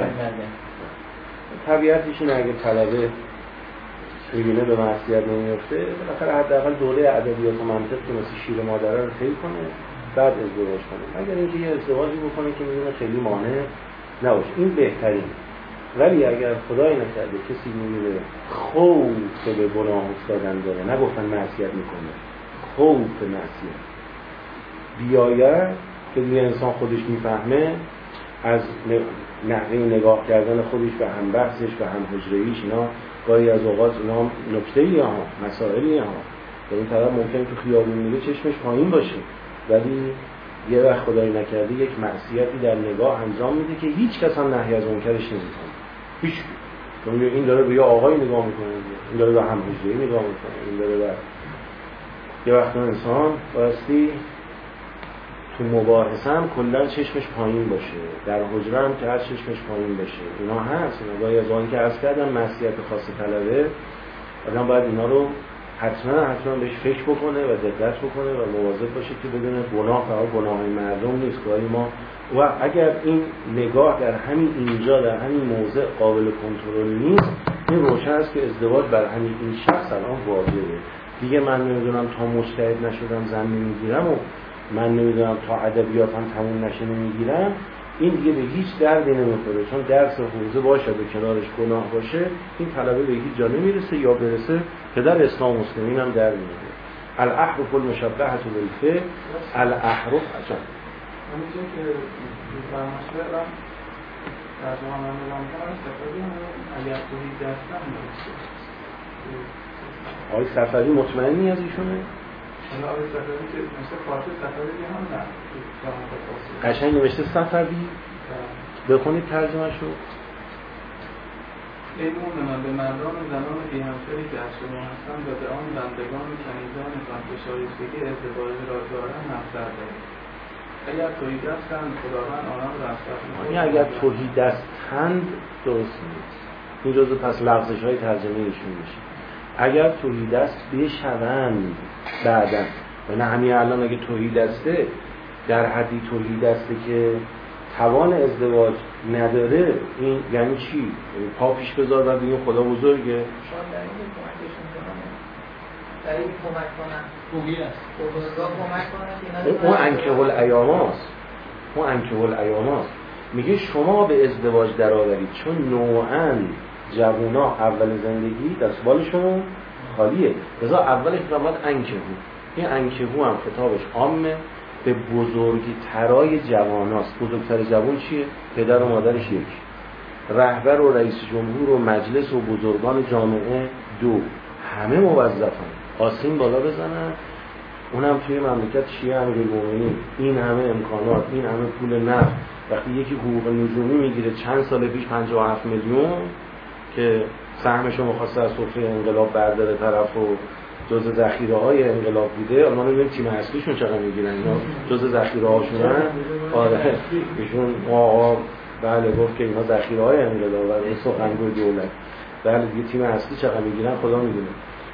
طبیعتش اینه اگه طلبه میبینه به معصیت نمیفته بالاخره حداقل دوره ادبیات و منطق که مثل شیر مادره رو طی کنه بعد ازدواج کنه، اگر اینکه یه ازدواجی بکنه که میدونه خیلی مانع نباشه این بهترین. ولی اگر خدای نکرده کسی میبینه خوف به گناه افتادن داره، نگفتن معصیت میکنه، خوف به معصیت بیاید که دیگه انسان خودش میفهمه از نحوه نگاه کردن خودش به هم بحثش به هم حجره‌ایش، اینا گاهی از اوقات اینا نکته‌ای ها مسائلی ها به این طرف ممکنه تو خیابون میره چشمش پایین باشه ولی یه وقت خدای نکرده یک معصیتی در نگاه انجام میده که هیچ کس هم نهی از منکرش نمیکنه، هیچ. چون این داره به یه آقای نگاه میکنه، این داره به هم حجره‌ای نگاه میکنه، این داره به یه وقت انسان بایستی تو مباحثه هم کلا چشمش پایین باشه، در حجره هم که هر چشمش پایین باشه. اینا هست، اینا گاهی از آن که عرض کردم معصیت خاص طلبه آدم باید اینا رو حتما بهش فکر بکنه و دقت بکنه و مواظب باشه که بدونه گناه فقط گناههای مردم نیست. گاهی ما و اگر این نگاه در همین اینجا در همین موضع قابل کنترل نیست، این روشن است که ازدواج بر همین این شخص الان واجبه. دیگه من نمیدونم تا مجتهد نشدم زن نمیگیرم و من نمیدونم تا ادبیاتم تموم نشه نمیگیرم، این دیگه به هیچ دردی نمیخوره، چون درس حوزه باشه به کنارش گناه باشه این طلبه به هیچ جا نمیرسه یا برسه که در اسلام مسلمین هم در میاره. الاحرف المشبهه بالفعل الاحرف اصلا همونجا که فرماشته را ترجمه من نمیدونم استفاده اگر توی دستم نمیشه آقای صفری مطمئنی از ایشونه؟ حالا آقای صفری که مثل خاطر صفری که هم نه قشنگ نوشته صفری؟ بخونید ترجمه شو. ای مومنان به مردان و زنان بی همسری که از شما هستند و به آن بندگان و کنیزانتان که شایستگی ازدواج را دارند نظر دارید. اگر تهیدستند خداوند آنان را از این اگر تهیدستند درست نیست، این جزو پس لغزش های ترجمه ایشون میشه. اگر تهیدست بشوند بعدن و نه همین الان اگه توحیدسته در حدی توحیدسته که توان ازدواج نداره، این یعنی چی؟ پا پیش بذار و بگیم خدا بزرگه؟ شاید در این کمکشون کنم در این کمک کنم خوبی است بزرگا کمک کنم اون انکه الایاماست، اون انکه الایاماست. میگه شما به ازدواج در آورید چون نوعاً جوونا اول زندگی دستبالشون خالیه، لذا اولش باید انکهو. این انکهو هم خطابش عامه به بزرگی ترای جواناست. بزرگتر جوان چیه؟ پدر و مادرش یک، رهبر و رئیس جمهور و مجلس و بزرگان جامعه دو، همه موظفن آسین بالا بزنن. اونم توی مملکت شیعه امیرالمومنین، این همه امکانات، این همه پول نفت. وقتی یکی حقوق نجومی میگیره چند سال پیش 57 میلیون که سهمشو می‌خواسته از سفره انقلاب برداره طرف و جزء ذخیره‌های انقلاب بوده، الان ببینیم تیم اصلیشون چقدر میگیرن، اینا جزء ذخیره‌هاشونن. آره ایشون آقا بله گفت که اینا ذخیره‌های انقلاب و این سخنگوی دولت. بله دیگه تیم اصلی چقدر میگیرن خدا میدونه.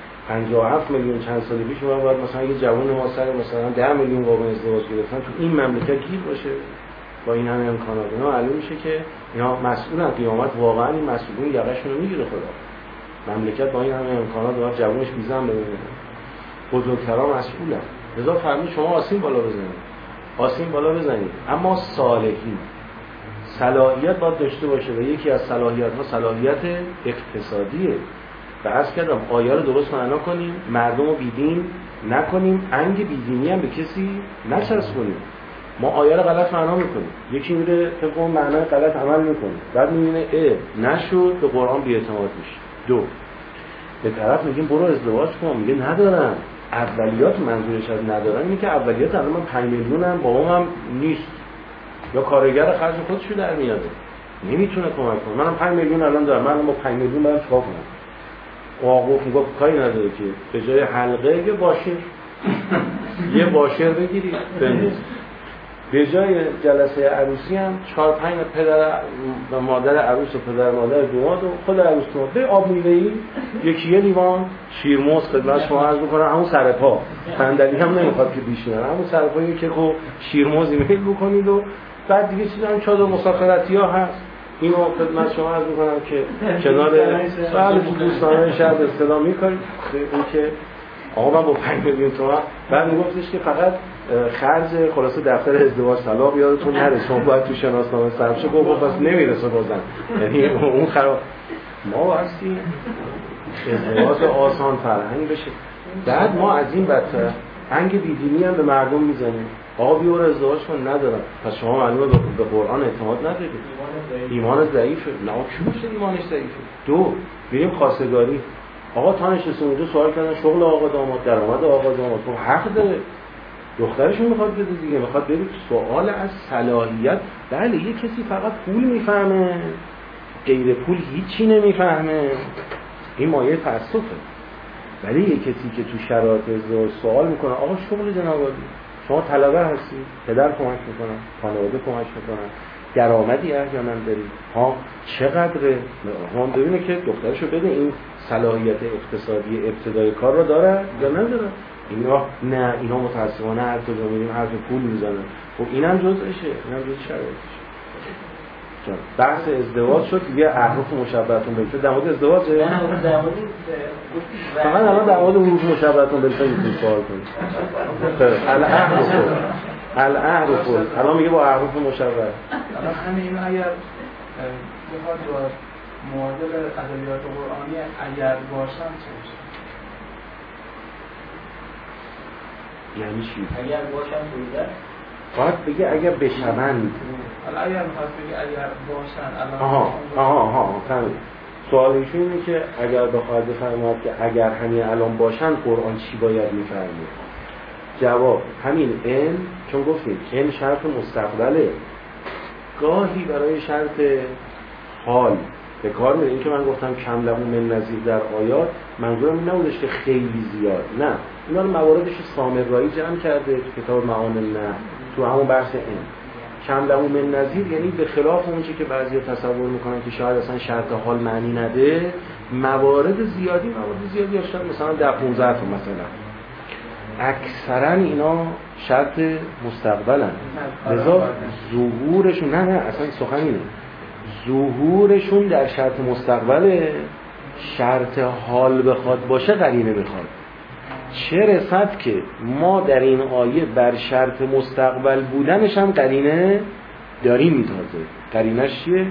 57 میلیون چند سال پیش ما باید مثلا یه جوون ما سر مثلا 10 میلیون قابل ازدواج گرفتن تو این مملکت گیر باشه با این همه امکانات. اینا معلوم میشه که اینا مسئولن، قیامت واقعا این مسئولین یقه‌شون رو میگیره خدا. مملکت با این همه امکانات داره جوونش بیزن ببینه. بزرگترا مسئولن. لذا فرمود شما آسین بالا بزنید. آسین بالا بزنید. اما صالحین صلاحیت باید داشته باشه و یکی از صلاحیت‌ها صلاحیت اقتصادیه. و عرض کردم آیه رو درست معنا کنیم، مردم رو بیدین نکنیم، انگ بیدینی هم به کسی نچسبونیم. ما آیه رو غلط معنا میکنیم، یکی میره طبق اون معنای غلط عمل میکنه، بعد میبینه نشد به قرآن بی‌اعتماد میشه. دو به طرف میگیم برو ازدواج کن، میگه ندارم. اولیات منظورش از ندارن اینه که اولیات الان من 5 میلیونم بابام هم نیست یا کارگر خرج خودشو در میاده. نمیتونه کمک کنه. منم 5 میلیون الان دارم، من با 5 میلیون برام چیکار کنم؟ واقعا میگفت کاری نداره که به جای حلقه یه باشر بگیری بندازی. به جای جلسه عروسی هم 4-5 پدر و مادر عروس و پدر مادر دوماد و خود عروس دوماد به آب میوه‌ای یه لیوان شیرموز خدمت شما عرض می‌کنم، همون سر پا صندلی هم نمیخواد که بیشینه، همون سر پا که خب شیرموز ایمیل بکنید و بعد دیگه چیزا هم چادر مسافرتی‌ها هست. اینو خدمت شما عرض می‌کنم که کنار سال دوستانه شهر اصطلاح می‌کنید این که آقا من با 5 میلیون تومان بعد میگفتش که فقط خرج خلاصه دفتر ازدواج طلاق یادتون نره شما باید تو شناسنامه ثبت شه. گفت پس نمیرسه بازم، یعنی اون خراب. ما هستیم ازدواج آسان فرهنگ بشه. بعد ما از این بدتر انگ بیدینی هم به مردم میزنیم. آقا بیور ازدواج کن، ندارم. پس شما معلومه به قرآن اعتماد ندارید. ایمان ضعیفه. نه کی میشه ایمانش ضعیفه؟ 2 میریم خواستگاری. آقا تا نشستیم اونجا سوال کردن شغل آقا داماد، درآمد آقا داماد. خب حق داره، دخترشون میخواد بده دیگه، میخواد بده. سوال از صلاحیت. بله یه کسی فقط پول میفهمه، غیر پول هیچی نمیفهمه، این مایه تعصفه. ولی یه کسی که تو شرایط ازدواج سوال میکنه آقا شغل جناب عالی، شما طلبه هستی، پدر کمک میکنن، خانواده کمک میکنن، درآمدی احیانا داری، ها چقدره، هم ببینه که دخترشو بده این صلاحیت اقتصادی ابتدای کار رو داره یا نداره. اینا متاسفانه هر کجا میریم حرف پول میزنن. خب اینم جزءشه، اینم جزء شرایطشه. بحث ازدواج شد دیگه، احرف مشبهتون بالفعل در مورد ازدواجه. فقط الان در مورد حروف مشبهتون بالفعل میتونید سوال کنید. الاحرف الان میگه با احرف مشبه. الان همین اگر بخواد با معادل ادبیات قرآنی اگر باشن چه میشه؟ یعنی چی؟ اگر باشن بوده باید بگه اگر بشوند. حالا اگر میخواد بگه اگر باشن الان فهمید. سوال ایشون اینه که اگر بخواد بفرماید که اگر همین الان باشن قرآن چی باید میفرمه؟ جواب همین ان، چون گفتیم ان شرط مستقبله، گاهی برای شرط حال به کار میره. این که من گفتم کم لهو من نظیر در آیات منظورم این نبودش که خیلی زیاد، نه، اینا رو مواردش سامرایی جمع کرده تو کتاب معانی نه تو همون بحث این کم لهو من نظیر، یعنی به خلاف اون چیزی که بعضیا تصور میکنن که شاید اصلا شرط حال معنی نده، موارد زیادی داشتن، مثلا در 15 تا مثلا اکثرا اینا شرط مستقبلن، لذا ظهورشون نه اصلا سخن اینه، ظهورشون در شرط مستقبله. شرط حال بخواد باشه قرینه بخواد. چه رسد که ما در این آیه بر شرط مستقبل بودنش هم قرینه داریم. میتازه قرینش چیه؟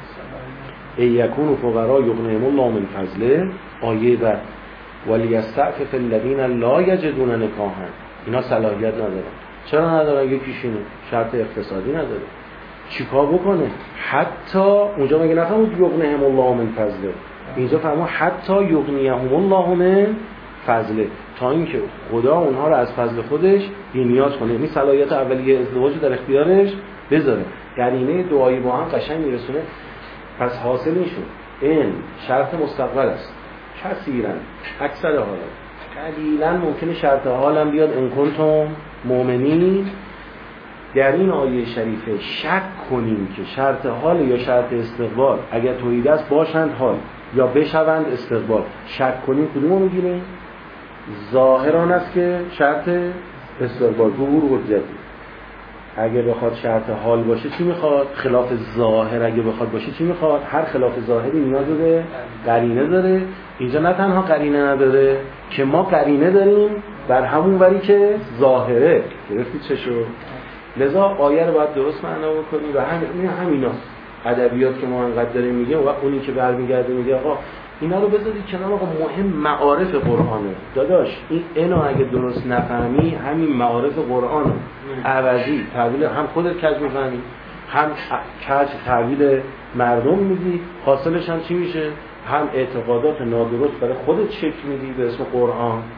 ایکون فقرا یغنیهم الله من فضله. آیه بعد ولیستعفف الذین لا یجدون نکاحا. اینا صلاحیت ندارن. چرا ندارن؟ یکیشونه شرط اقتصادی نداره. چیکار بکنه؟ حتی اونجا مگه نفهمود یغنیهم الله من فضله، اینجا فهمو حتی یغنیهم الله من فضله، تا اینکه خدا اونها رو از فضل خودش بی‌نیاز کنه، یعنی صلاحیت اولیه ازدواج در اختیارش بذاره. قرینه دعایی با هم قشنگ میرسونه. پس حاصل این شد این شرط مستقبل است. کثیرا اکثر حالات، قلیلا ممکنه شرط حالم بیاد ان کنتم مؤمنین. در این آیه شریفه شک کنیم که شرط حال یا شرط استقبال اگر توحید است باشند حال یا بشوند استقبال. شک کنیم کدومو میگیریم؟ ظاهران است که شرط استقبال ظهور حجتی. اگه بخواد شرط حال باشه چی میخواد؟ خلاف ظاهر اگه بخواد باشه چی میخواد؟ هر خلاف ظاهری نیاز به قرینه داره. اینجا نه تنها قرینه نداره که ما قرینه داریم بر همون وری که ظاهره. گرفتید چه شد؟ لذا آیه رو باید درست معنا بکنیم و همیناست ادبیات که ما انقدر داریم میگیم و اونی که برمیگرده میگه آقا اینا رو بذارید کنار، آقا مهم معارف قرآنه. داداش این اینو اگه درست نفهمی همین معارف قرآنه عوضی تعبیر هم خودت کج میفهمی هم کج تعبیر مردم میدی، حاصلش هم چی میشه؟ هم اعتقادات نادرست برای خودت شکل میدی به اسم قرآن،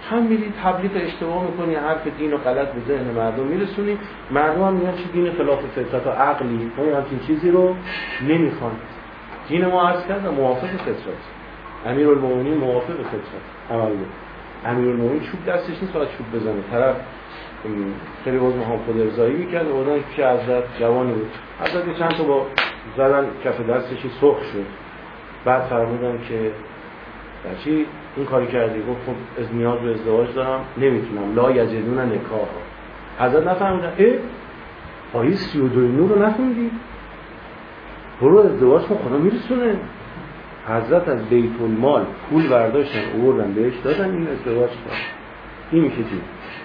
هم میری تبلیغ اشتباه میکنی، حرف دین و غلط به ذهن مردم میرسونی، مردم هم میگن چه دین خلاف فطرت و عقلی، ما همچین چیزی رو نمیخوان. دین ما عرض کردم موافق فطرت، امیرالمومنین موافق فطرت عمل بود. امیرالمومنین چوب دستش نیست باید چوب بزنه، طرف خیلی باز محافظ ارضایی میکرد، اوردن پیش حضرت، جوانی بود، حضرت چند تا با زدن کف دستش سرخ شد. بعد فرمودن که بچی این کاری کردی؟ گفت خب از نیاز به ازدواج دارم نمیتونم، لا یجدون نکاح. حضرت نفهمیدن آیه 32 نور رو نخوندی؟ برو ازدواج کن خدا میرسونه. حضرت از بیت المال پول برداشتن آوردن بهش دادن، این ازدواج کرد. این میشه دین.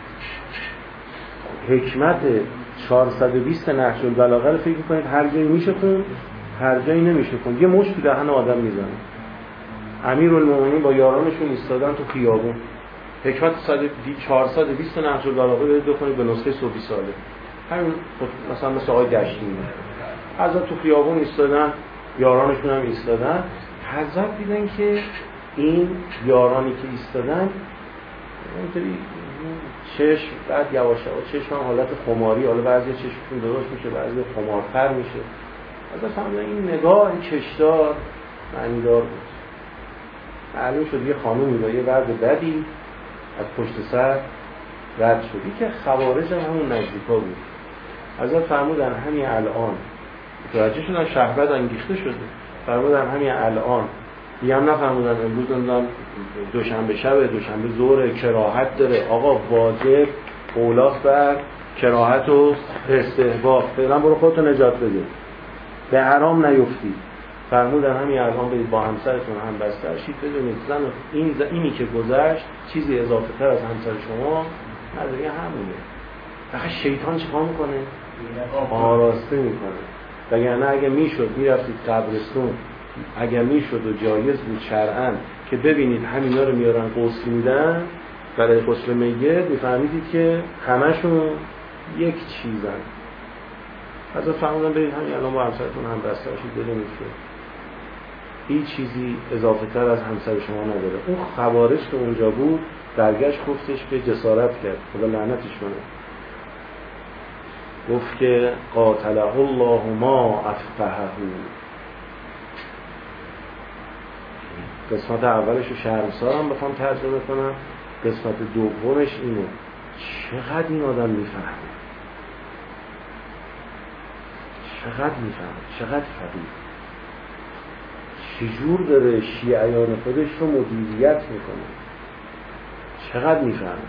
حکمت 420 نهج البلاغه رو فکر کنید هر جایی میشه خون، هر جایی نمیشه خون. یه مشت تو دهن آدم میزنه. امیرالمومنین با یارانشون ایستادن تو خیابون. حکمت 420 نهج البلاغه رو بخونید به نسخه صوفی ساله. همین مثلا مثل آقای دشتی حضرت تو خیابون ایستادن، یارانشون هم ایستادن. حضرت دیدن که این یارانی که ایستادن اینطوری چشم، بعد یواش یواش چشم هم حالت خماری، حالا بعضی چشمشون درست میشه، بعضی خمارتر میشه. حضرت فهمیدن این نگاه کشدار معنیدار بود. معلوم شد یه خانومی با یه ورد بدی از پشت سر رد شد. که خوارج هم همون نزدیکا بود. حضرت فرمودن همین الان متوجه شدن شهوت انگیخته شده، فرمودن همین الان دیگه هم نفرمودن امروز نمیدونم دوشنبه شب، دوشنبه ظهر، کراهت داره، آقا واجب اولاق بر کراهت و استحباب، فعلا برو خودتو نجات بده، به حرام نیفتی. فرمودن همین الان برید با همسرتون هم بستر شید، بدونید زن اینی که گذشت چیزی اضافه تر از همسر شما نداره، همونه. فقط شیطان چیکار میکنه؟ آراسته میکنه. وگرنه اگه میشد میرفتید قبرستون، اگر میشد و جایز بود شرعاً که ببینید همینا رو میارن غسل میدن برای غسل میت، میفهمیدید که همشون یک چیزن. حضرت فرمودن برید همین الان با همسرتون هم بستر شید، بدونید که هیچ چیزی اضافه تر از همسر شما نداره. اون خوارج که اونجا بود درگشت گفتش که جسارت کرد، خدا لعنتش کنه، گفت که قاتله الله ما افقهه. قسمت اولش رو شرمسار هم بخوام ترجمه کنم، قسمت دومش اینه چقدر این آدم میفهمه، چقدر میفهمه، چقدر فقیه، چجور داره شیعیان خودش رو مدیریت میکنه، چقدر میفهمه.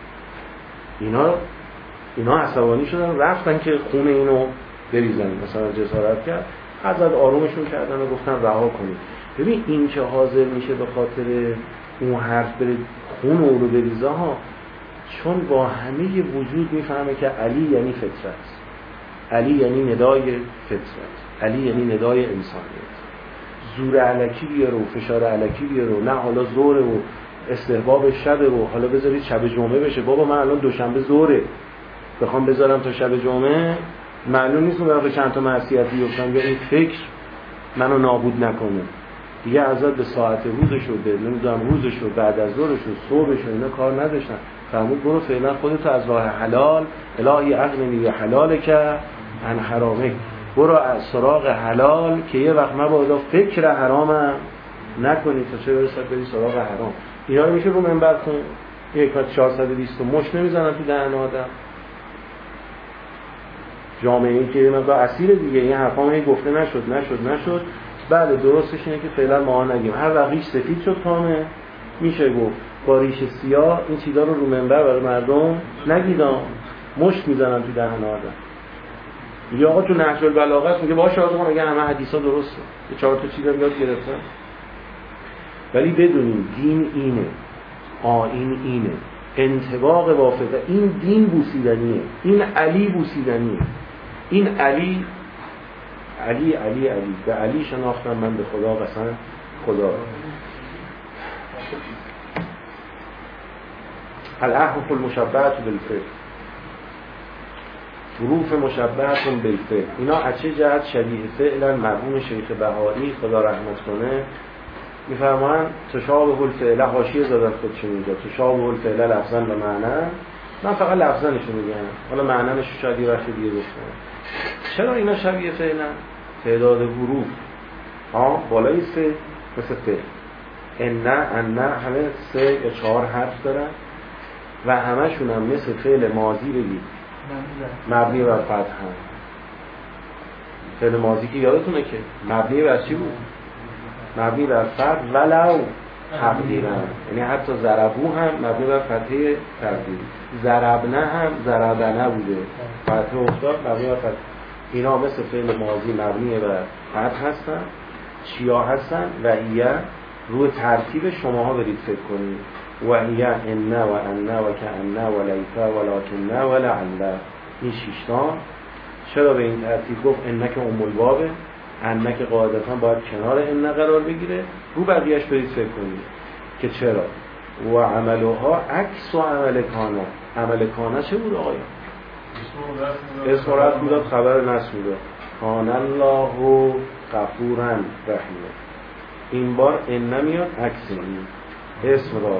اینا عصبانی شدن رفتن که خون اینو بریزن، مثلا جسارت کرد. حضرت آرومشون کردن و گفتن رها کنید. ببین این که حاضر میشه به خاطر اون حرف بره خون اونو بریزه ها، چون با همه وجود میفهمه که علی یعنی فطرت، علی یعنی ندای فطرت، علی یعنی ندای انسانیت. زور علکی بیاره و فشار علکی بیاره و نه حالا ظهره و استحباب شبه و حالا بذارید شب جمعه بشه. بابا من الان دوشنبه ظهره بخوام بذارم تا شب جمعه، معلوم نیست اون به چند تا معصیت بیفتم یا این فکر منو نابود نکنه. دیگه حضرت به ساعت روزش رو به نمیدونم روزش رو بعد از ظهرش رو صبحش رو اینا کار نداشتن. فرمود برو فعلا خودتو از راه حلال، الهی اغننی به حلال که عن حرامه، برو از سراغ حلال که یه وقت مبادا فکر حرامم نکنی تا چه برسد بری سراغ حرام. اینا رو میشه رو منبر کن. یک حکمت 420 مش نمیزنن تو دهن آدم. جامعه این که مقدار اسیر دیگه این حرفا هم گفته نشد. بله درستش اینه که فعلا ما نگیم. هر وقت ریش سفید شد کامه میشه گفت با ریش سیاه این چیزا رو منبر برای مردم نگیدن، مشت میزنن تو دهن آدم. یا آقا تو نهج البلاغه میگه باشه آقا میگه همه حدیثا درسته، یه 4 تا چیزا یاد گرفتن. ولی بدونیم دین اینه، آیین اینه، انطباق وافقه، این دین بوسیدنیه، این علی بوسیدنیه، این علی به علی شناختم من به خدا قسم خدا. الاحرف المشبهة بالفعل، حروف مشبهة بالفعل، اینا از چه جهت شبیه فعلا مرحوم شیخ بهایی خدا رحمت کنه میفرمایند تشابه الفعل، حاشیه زدن خودشون اینجا، تشابه الفعل لفظا و معنا. من فقط لفظا نشون میگم، حالا معناش شاید یه وقت دیگه گفتم. چرا اینا شبیه فعلا؟ تعداد حروف بالای 3 مثل فعل، ان همه 3 یا 4 حرف دارن و همشون هم مثل فعل ماضی بگید مبنی بر فتح هم. فعل ماضی که یادتونه که مبنی بر چی بود؟ مبنی بر فتح ولو تقدیرا، یعنی حتی ضربو هم مبنی بر فتح تقدیر، ضربنه هم ضربنه بوده فتح افتاد مبنی بر فتح. اینا مثل فعل ماضی مبنی بر فتح هستن، چیا هستن؟ و هیه روی ترتیب شماها برید فکر کنید، و هیه ان و ان و کأن و لیت و لکن و لعل. این 6 تا. چرا به این ترتیب گفت انک ام البابه؟ انک قاعدتاً باید کنار ان قرار بگیره. رو بقیه‌اش برید فکر کنید که چرا. و عملها عکس و عمل کانه. عمل کانه چه بود آقایان؟ اسم رفع میداد، خبر نصب میداد. کان الله غفورا رحیم. این بار ان نمیاد، عکس میاد. اسم را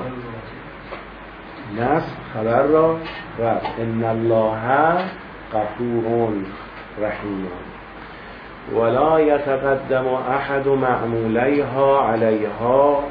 نصب، خبر را رفع. ان الله غفور رحیم. ولا يتقدم احد معمولیها علیها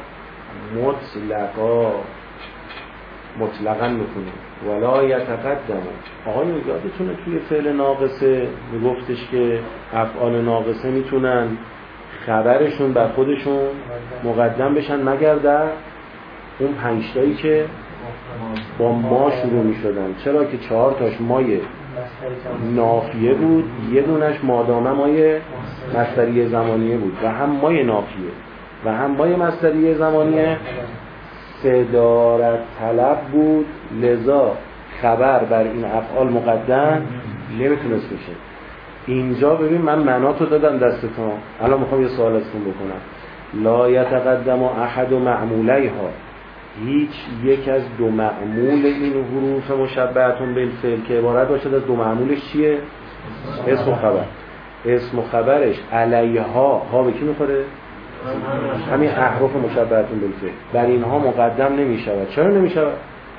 مطلقا میکنه. ولا یتقدم. آقایون یادتونه توی فعل ناقصه میگفتش که افعال ناقصه میتونن خبرشون بر خودشون مقدم بشن مگر در اون 5 تایی که با ما شروع میشدن. چرا که 4 تاش مایه نافیه بود، یه دونش مادامه مایه مصدریه زمانیه بود و هم مایه نافیه و هم مایه مصدریه زمانیه. صدارت طلب بود، لذا خبر بر این افعال مقدم نمیتونست بشه. اینجا ببین من مناتو دادم دستتون، الان میخوام یه سوال ازتون بکنم. لا یتقدم احد معمولیها، هیچ یک از 2 معمول این حروف مشبهتون بالفعل که عبارت باشد از 2 معمولش چیه؟ اسم و خبر. اسم و خبرش علیها، ها به کی میخوره؟ همین احرف مشبهتون بالفعل بر اینها مقدم نمیشود. چرا نمیشود؟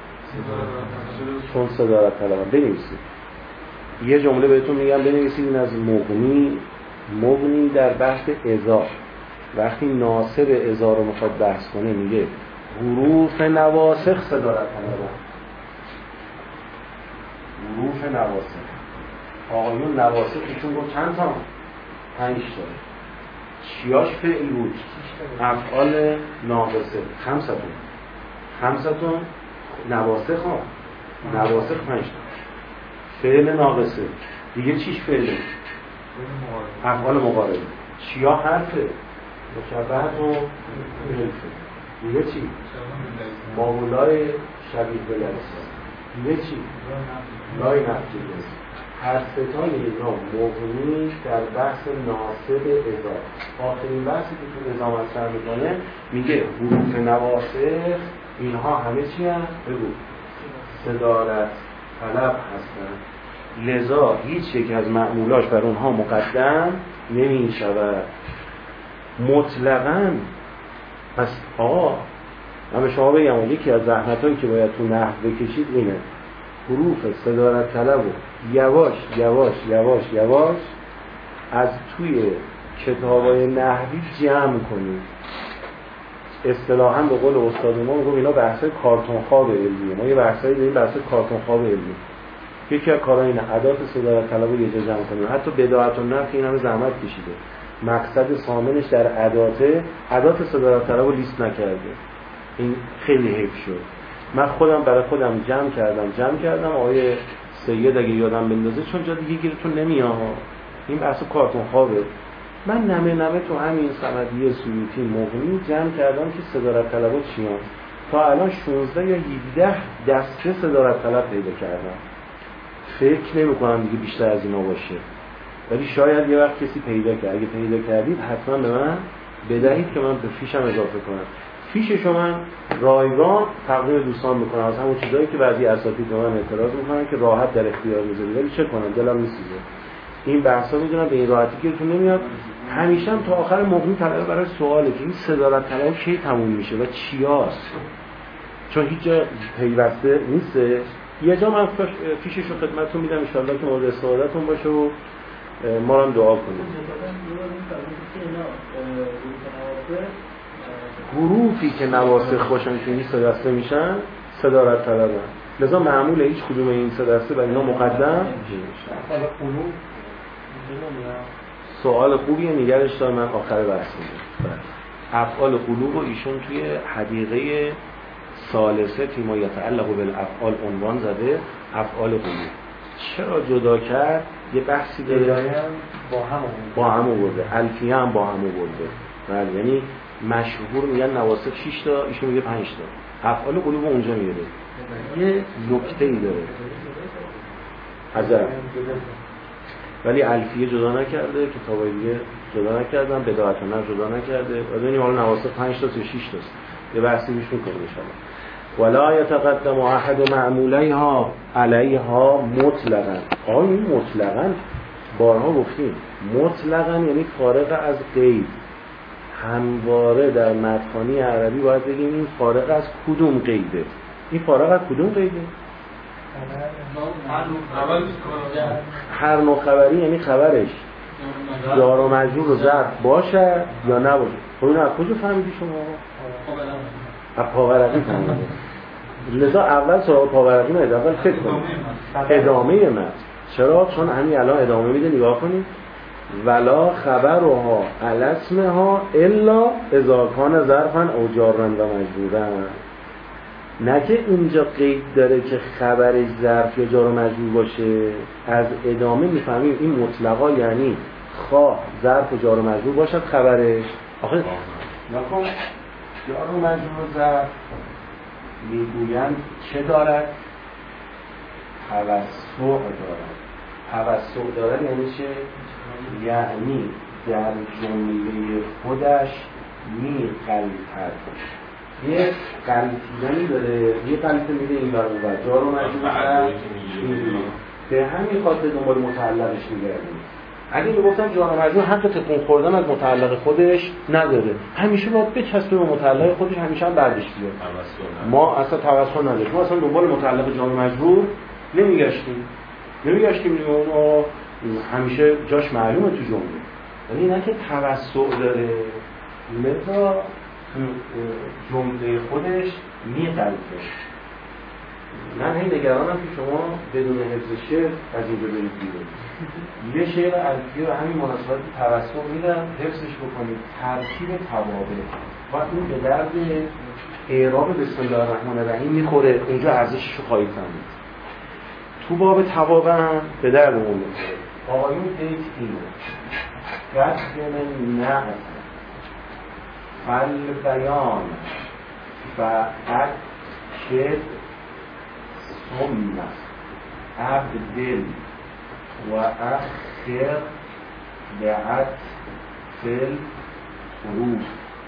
چون صدارت طلب. بنویسید یه جمله بهتون میگم بنویسید، این از مغنی در بحث اذا. وقتی ناصب اذا رو میخواد بحث کنه میگه حروف نواسخ صدارت طلب. حروف نواسخ، آقایون نواسخشون رو چند تا؟ 5 تا. چیاش فعل بود؟ افعال ناقصه 5 تا نواسخ ها. نواسخ 5 تا. فعل ناقصه دیگه چیش فعله؟ افعال مقاربه. چیا حرفه؟ مشبهت و بالفعل. دیگه چی؟ مامولای شبیه بالاسم. دیگه چی؟ لای نفجه. هر ستای اینا مغنی در بحث ناصب اذا. آخرین بحثی که تو اذا مطرح میکنه میگه حروف نواسخ اینها همه چی هست؟ بگو صدارت طلب هستن، لذا هیچ یک از معمولاش بر اونها مقدم نمی شود مطلقاً. پس آقا من به شما بگم یکی از زحمتایی که باید تو نحو بکشید اینه، حروف صدارت طلب رو یواش یواش یواش یواش از توی کتابای نحوی جمع کنید. اصطلاحاً به قول استاد ما میگم اینا بحثای کارتون خواب علمیه. ما یه بحثایی داریم بحث کارتون خواب علمی. یکی از کارهای اینه ادات صدارت طلب رو یه جا جمع کنیم. حتی بداعت النحو این همه زحمت کشیده، مقصد سامنش در ادات صدارت طلب رو لیست نکرده. این خیلی حیف شد. من خودم برای خودم جمع کردم. آقای سید اگه یادم بندازه، چون جا دیگه گیرتون نمیاد این بحث کارتون خوابه. من نمه تو همین صمدیه سیوطی مغنی جمع کردم که صدارت طلب‌ها چیان. تا الان 16 یا 17 دسته صدارت طلب پیدا کردم. فکر نمی‌کنم دیگه بیشتر از اینا باشه، ولی شاید یه وقت کسی پیدا کرد. اگه پیدا کردید حتما به من بدهید که من به فیشم اضافه کنم. فیششو من رایگان تقدیم دوستان میکنم، از همون چیزایی که بعضی اساتید به من اعتراض میکنن که راحت در اختیار میذاری، ولی چه کنم دلم میسوزه. این بحثا میدونم به این راحتی که تو نمیاد. همیشه هم تا آخر مغنی طلبه برای سواله که این صدارت طلب کی تموم میشه و چیاست، چون هیچ جا پیوسته نیسته. یه جا من فیشش رو خدمتتون میدم انشاءالله که مورد استفادهتون باشه و ما هم دعا کنیم. حروفی که نواسخ باشن که این سه دسته میشن صدارت طلبن، لذا معمول هیچ کدوم این سه دسته بر اینا مقدم نمیشه. سوال خوبیه، نگرش دار، من آخر بحث میگم. افعال قلوب و ایشون توی حدیقه ثالثه فیما یتعلق بالافعال عنوان زده افعال قلوب. چرا جدا کرد؟ یه بحثی داره، با هم آورده، الفیه هم با هم آورده. بله، یعنی مشهور میگن نواسخ 6 تا، ایشون میگه 5 تا. افعال قلوب اونجا میاره. یه نکته‌ای داره حذر، ولی الفیه جدا نکرده، کتابای دیگه جدا نکردن، بداعت نه جدا نکرده. ببینیم حالا نواسخ 5 تا تا 6 تاست. یه بحثی میش می‌کنه ان شاء الله. ولا يتقدم احد معموليها عليها مطلقا. این مطلقا بارها گفتیم، مطلقا یعنی فارغ از قید. همواره در متن‌خوانی عربی باید بگیم این فارغ از کدوم قیده. این فارغ از کدوم قیده؟ هر نوع خبری، یعنی خبرش جار و مجرور و ظرف باشه یا نباشه. خب اینو از کجا فهمیدی شما؟ از پاورقی فهمیدی. لذا اول سراغ پاورقی نید، اول فکر کنید ادامه من. چرا؟ چون همین الان ادامه میده، نگاه کنید. ولا خبرها علی اسمها الا اذا کان ظرفا او جارا و مجرورا. نه که اینجا قید داره که خبرش ظرف یا جار و مجرور باشه. از ادامه میفهمیم این مطلقا یعنی خواه ظرف و جار و مجرور باشد خبرش. آخه نکن جار و مجرور و ظرف میگویند چه دارد؟ توسع دارد. توسع دارد یعنی چه؟ یعنی در جمله خودش می‌غلطد. یه غلطیدنی داره، یه غلطه میده این برای اون بر جار و مجرور به همین خاطر دنبال متعلقش میگردیم. اگه میگفتم جار و مجرور حق تکون خوردن از متعلق خودش نداره، همیشه باید بچسبه به متعلق خودش، همیشه هم بعدش بیاد. ما اصلا توسع نداشت، ما اصلا دنبال متعلق جار و مجرور نمیگشتیم اونو همیشه جاش معلومه تو جمله، ولی نه که توسع داره، لذا جمله خودش میغلطه. من هی نگرانم که شما بدون حفظ شعر از اینجا برید بیرون. یه شعر الفیه و همین مناسبت توسع میدم، حفظش بکنید. ترتیب توابع و این به درد اعراب بسم الله الرحمن الرحیم میخوره، اونجا ارزشش رو خواهید فهمید. تو باب توابع هم به درد اون میخوره. آقایون دیت اینه قدم نعت فالبیان فأکد ثم ابدل و اخر بعطف الحروف.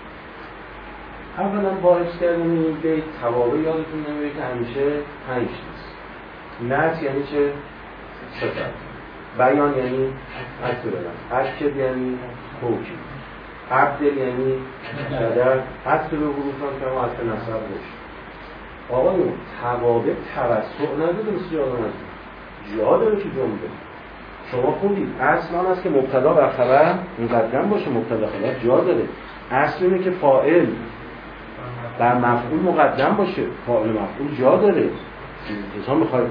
اولا باعث کردیم این بیت توابع یادتون نمیره که همیشه 5 نیست. نعت یعنی چه؟ صفت. بیان یعنی عطف بدن. اکد یعنی توکید. ابدل یعنی بدل. عطف به حروف هم که ما عطف نصب باشه. آقایون توابع توسع نداره مثل جا دارن، جا داره که جمله. شما خوندید اصل آن است که مبتدا بر خبر مقدم باشه، مبتدا خبر جا داره. اصل اینه که فاعل بر مفعول مقدم باشه، فاعل مفعول جا داره. انسان میخواد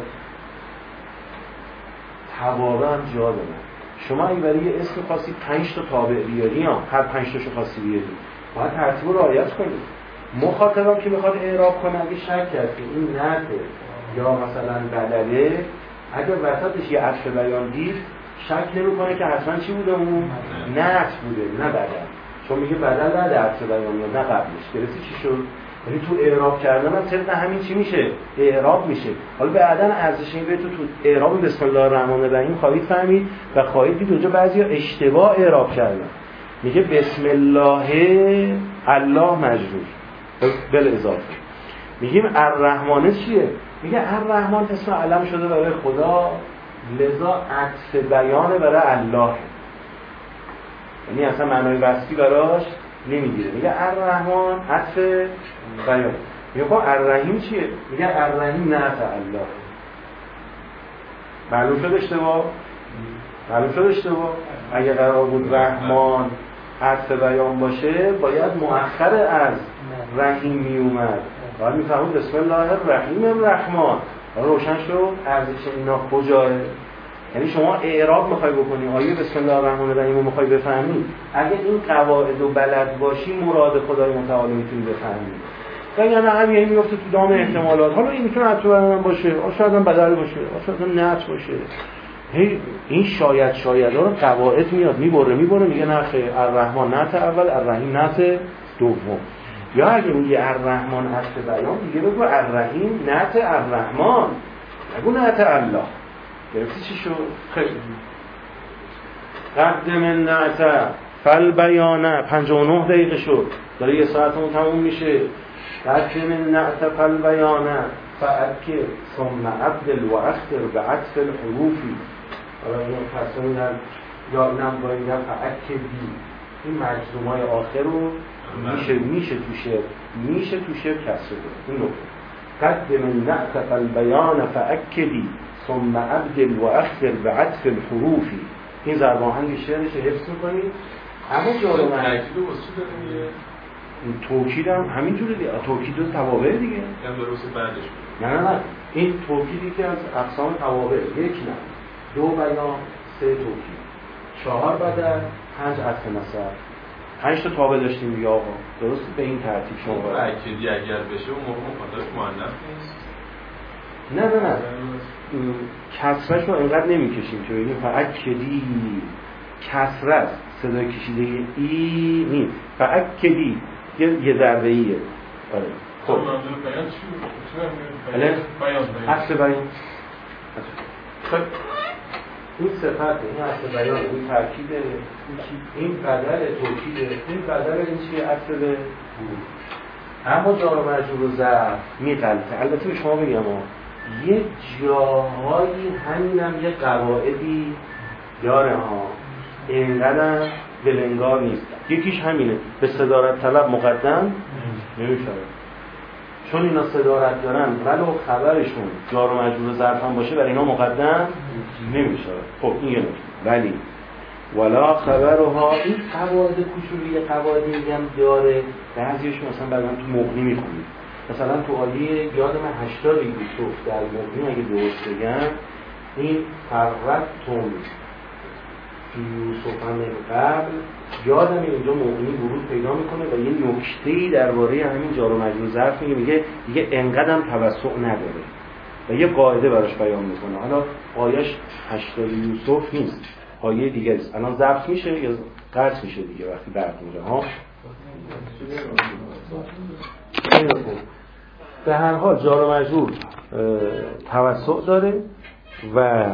توابع هم جا داره. شما اگه برای یه اسم خاصی 5 تا تابع بیاری، هر 5 تاشو خاصی بیاری، باید ترتیب رو رعایت کنید. مخاطبم که میخواد اعراب کنه اگه شک کرد که این نعته یا مثلا بدله، اگه وسطش یه عطف بیان دید شک نمیکنه که حتما چی بوده؟ اون نعت بوده، نه بدل. چون میگه بدل نه عطف بیان یا نه قبلش. گرفتی چی شد؟ یعنی تو اعراب کردن هم طبق همین چی میشه؟ اعراب میشه. حالا بعداً ارزش این تو اعراب بسم الله الرحمن الرحیم خواهید فهمید و خواهید دید اونجا بعضیا اشتباه اعراب کردن. میگه بسم الله الله مجرور بل اضافه. میگیم الرحمن چیه؟ میگه الرحمن اسم علم شده برای خدا، لذا عطف بیان برای الله. یعنی اصلا معنای وصفی براش نمیگیره. میگه الرحمن عطف بیان. میگه الرحیم چیه؟ میگه الرحیم نعت الله. معلوم شد اشتباه؟ اگه قرار بود رحمان عطف بیان باشه باید مؤخر از رحیم می اومد. باید میفهمون بسم الله الرحیم الرحمن. روشن شد ارزش اینا کجاه؟ یعنی شما اعراب میخوای بکنی آیه بسم الله الرحمن الرحیم رو میخوای بفهمی، اگه این قواعد و بلد باشی مراد خدای متعال میتونی بفهمی. یعنی همین میفته تو دام احتمالات. حالا این میتونه عطف بیان باشه، شاید هم بدل باشه، شاید هم نعت باشه. این شاید ها رو قواعد میاد میبره میگه نه خیر الرحمن نعت اول، الرحیم نعت دوم. یا اگه میگه الرحمن عطف بیان دیگه بگو الرحیم نعت الرحمن، نگو نعت الله. گرفتی چی شد؟ خیلی قدم النعت فالبیانه 59 دقیقه شد، داره یه ساعتمون تموم میشه. قدم النعت فالبیانه فاکد ثم ابدل و اخر به عطف الحروفی. حالا اینو فصل میدن یا اینم باید میگم فاکدی. این مجزومای آخر رو میشه تو شعر کسر بود. این نکته قدم النعت فالبیانه فاکدی ثم ابدل و اخر به عطف الحروفی. این ضرب آهنگ شعرش حفظ میکنید. اما جاره تأکید رو واسه داره میگه توکید هم همینجوره دیگه. توکید و توابع دیگه هم درست بعدش نه این توکیدی که از اقسام توابع، 1 نه 2 بیان 3 توکید 4 بدل 5 عطف نصب 5 تا تابع داشتیم دیگه آقا. درست به این ترتیب شما باید تأکیدی اگر بشه اون موقع مخاطبش مؤنث نیست. نه کسرش رو انقدر نمیکشیم که بگیم فاکدی کسره است، صدای کشیده ای نیست. فاکدی یه ضربه ایه. آره خب منظور بیان چی؟ بله بیان اصل بیان. خب این صفته، این اصل بیان، این ترکیده، این بدل توکیده، این بدل این چیه؟ اصل به اما جار و مجرور و ظرف میغلطه. البته به شما بگم یه جاهایی همینم یه قواعدی داره ها، اینقدر بلنگار نیست. یکیش همینه، به صدارت طلب مقدم نمیشه، چون اینا صدارت دارن ولو خبرشون جار و مجرور ظرف هم باشه برای اینا مقدم نمیشه. خب این یه نکته. ولی ولا خبرها، این قواعد کوچولی قواعد میگم داره، بعضیشون مثلا بعداً تو مغنی میخونید. مثلا تو آیه یادم 80 یوسف در مغنی اگه درست بگم، این فرقتون یوسف من قبل، یادم اینجا مغنی ورود پیدا میکنه و یه نکته‌ای درباره همین جار و مجرور ظرف میگه دیگه انقدرم توسع نداره و یه قاعده براش بیان میکنه. حالا آیه‌اش 80 یوسف نیست، آیه دیگه است. الان ضبط میشه یا قطع میشه دیگه وقتی بعد اونجا ها. به هر حال جار و مجرور توسع داره و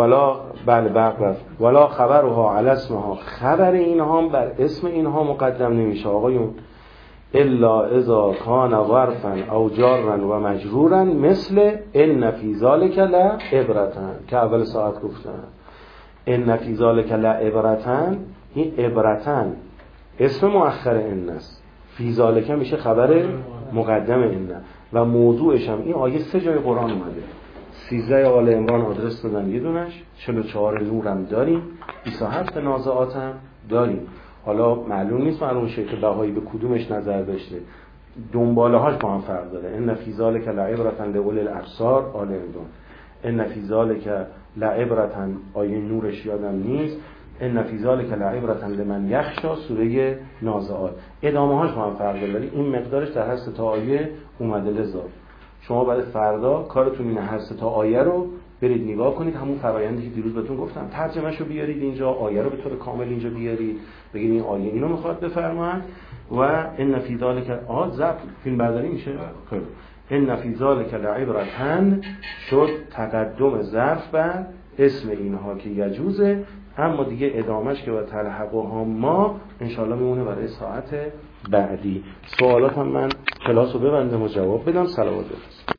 ولا خبرها علی اسمها، خبر اینها هم بر اسم اینها مقدم نمیشه آقایون، الا اذا کان ظرفا او جارا و مجرورا مثل ان فی ذلک لعبرة که اول ساعت گفتم. ان فی ذلک لعبرة، این عبرة اسم مؤخر ان است، فی ذلک میشه خبر مقدم ان و موضوعش هم این آیه 3 جای قرآن اومده. 13 آل عمران آدرس دادن یه دونش، 44 نور هم داریم، 27 نازعات هم داریم. حالا معلوم نیست مرحوم شیخ بهایی به کدومش نظر داشته، دنباله هاش با هم فرق داره. ان فی ذلک لعبرة لأولی الابصار آل عمران، ان فی ذلک لعبرة آیه نورش یادم نیست، ان فی ذلک لعبرة لمن یخشی سوره نازعات. ادامه هاش با هم فرق داره ولی این مقدارش در هر سه تا آیه اومده. لذا شما بعد فردا کارتون اینه هر سه تا آیه رو برید نگاه کنید، همون فرآیندی که دیروز بهتون گفتم، ترجمهشو بیارید اینجا، آیه رو به طور کامل اینجا بیارید، بگید این آیه اینو میخواد بفرماید و ان فی ذلک ضبط فیلم برداری میشه. خب ان فی ذلک لعبرة شد تقدم ظرف بر اسم اینها که یجوزه، اما دیگه ادامهش که با تلحقها ما انشالله میمونه برای ساعت بعدی. سوالات هم من کلاس رو ببندم و جواب بدم. صلوات بفرستید.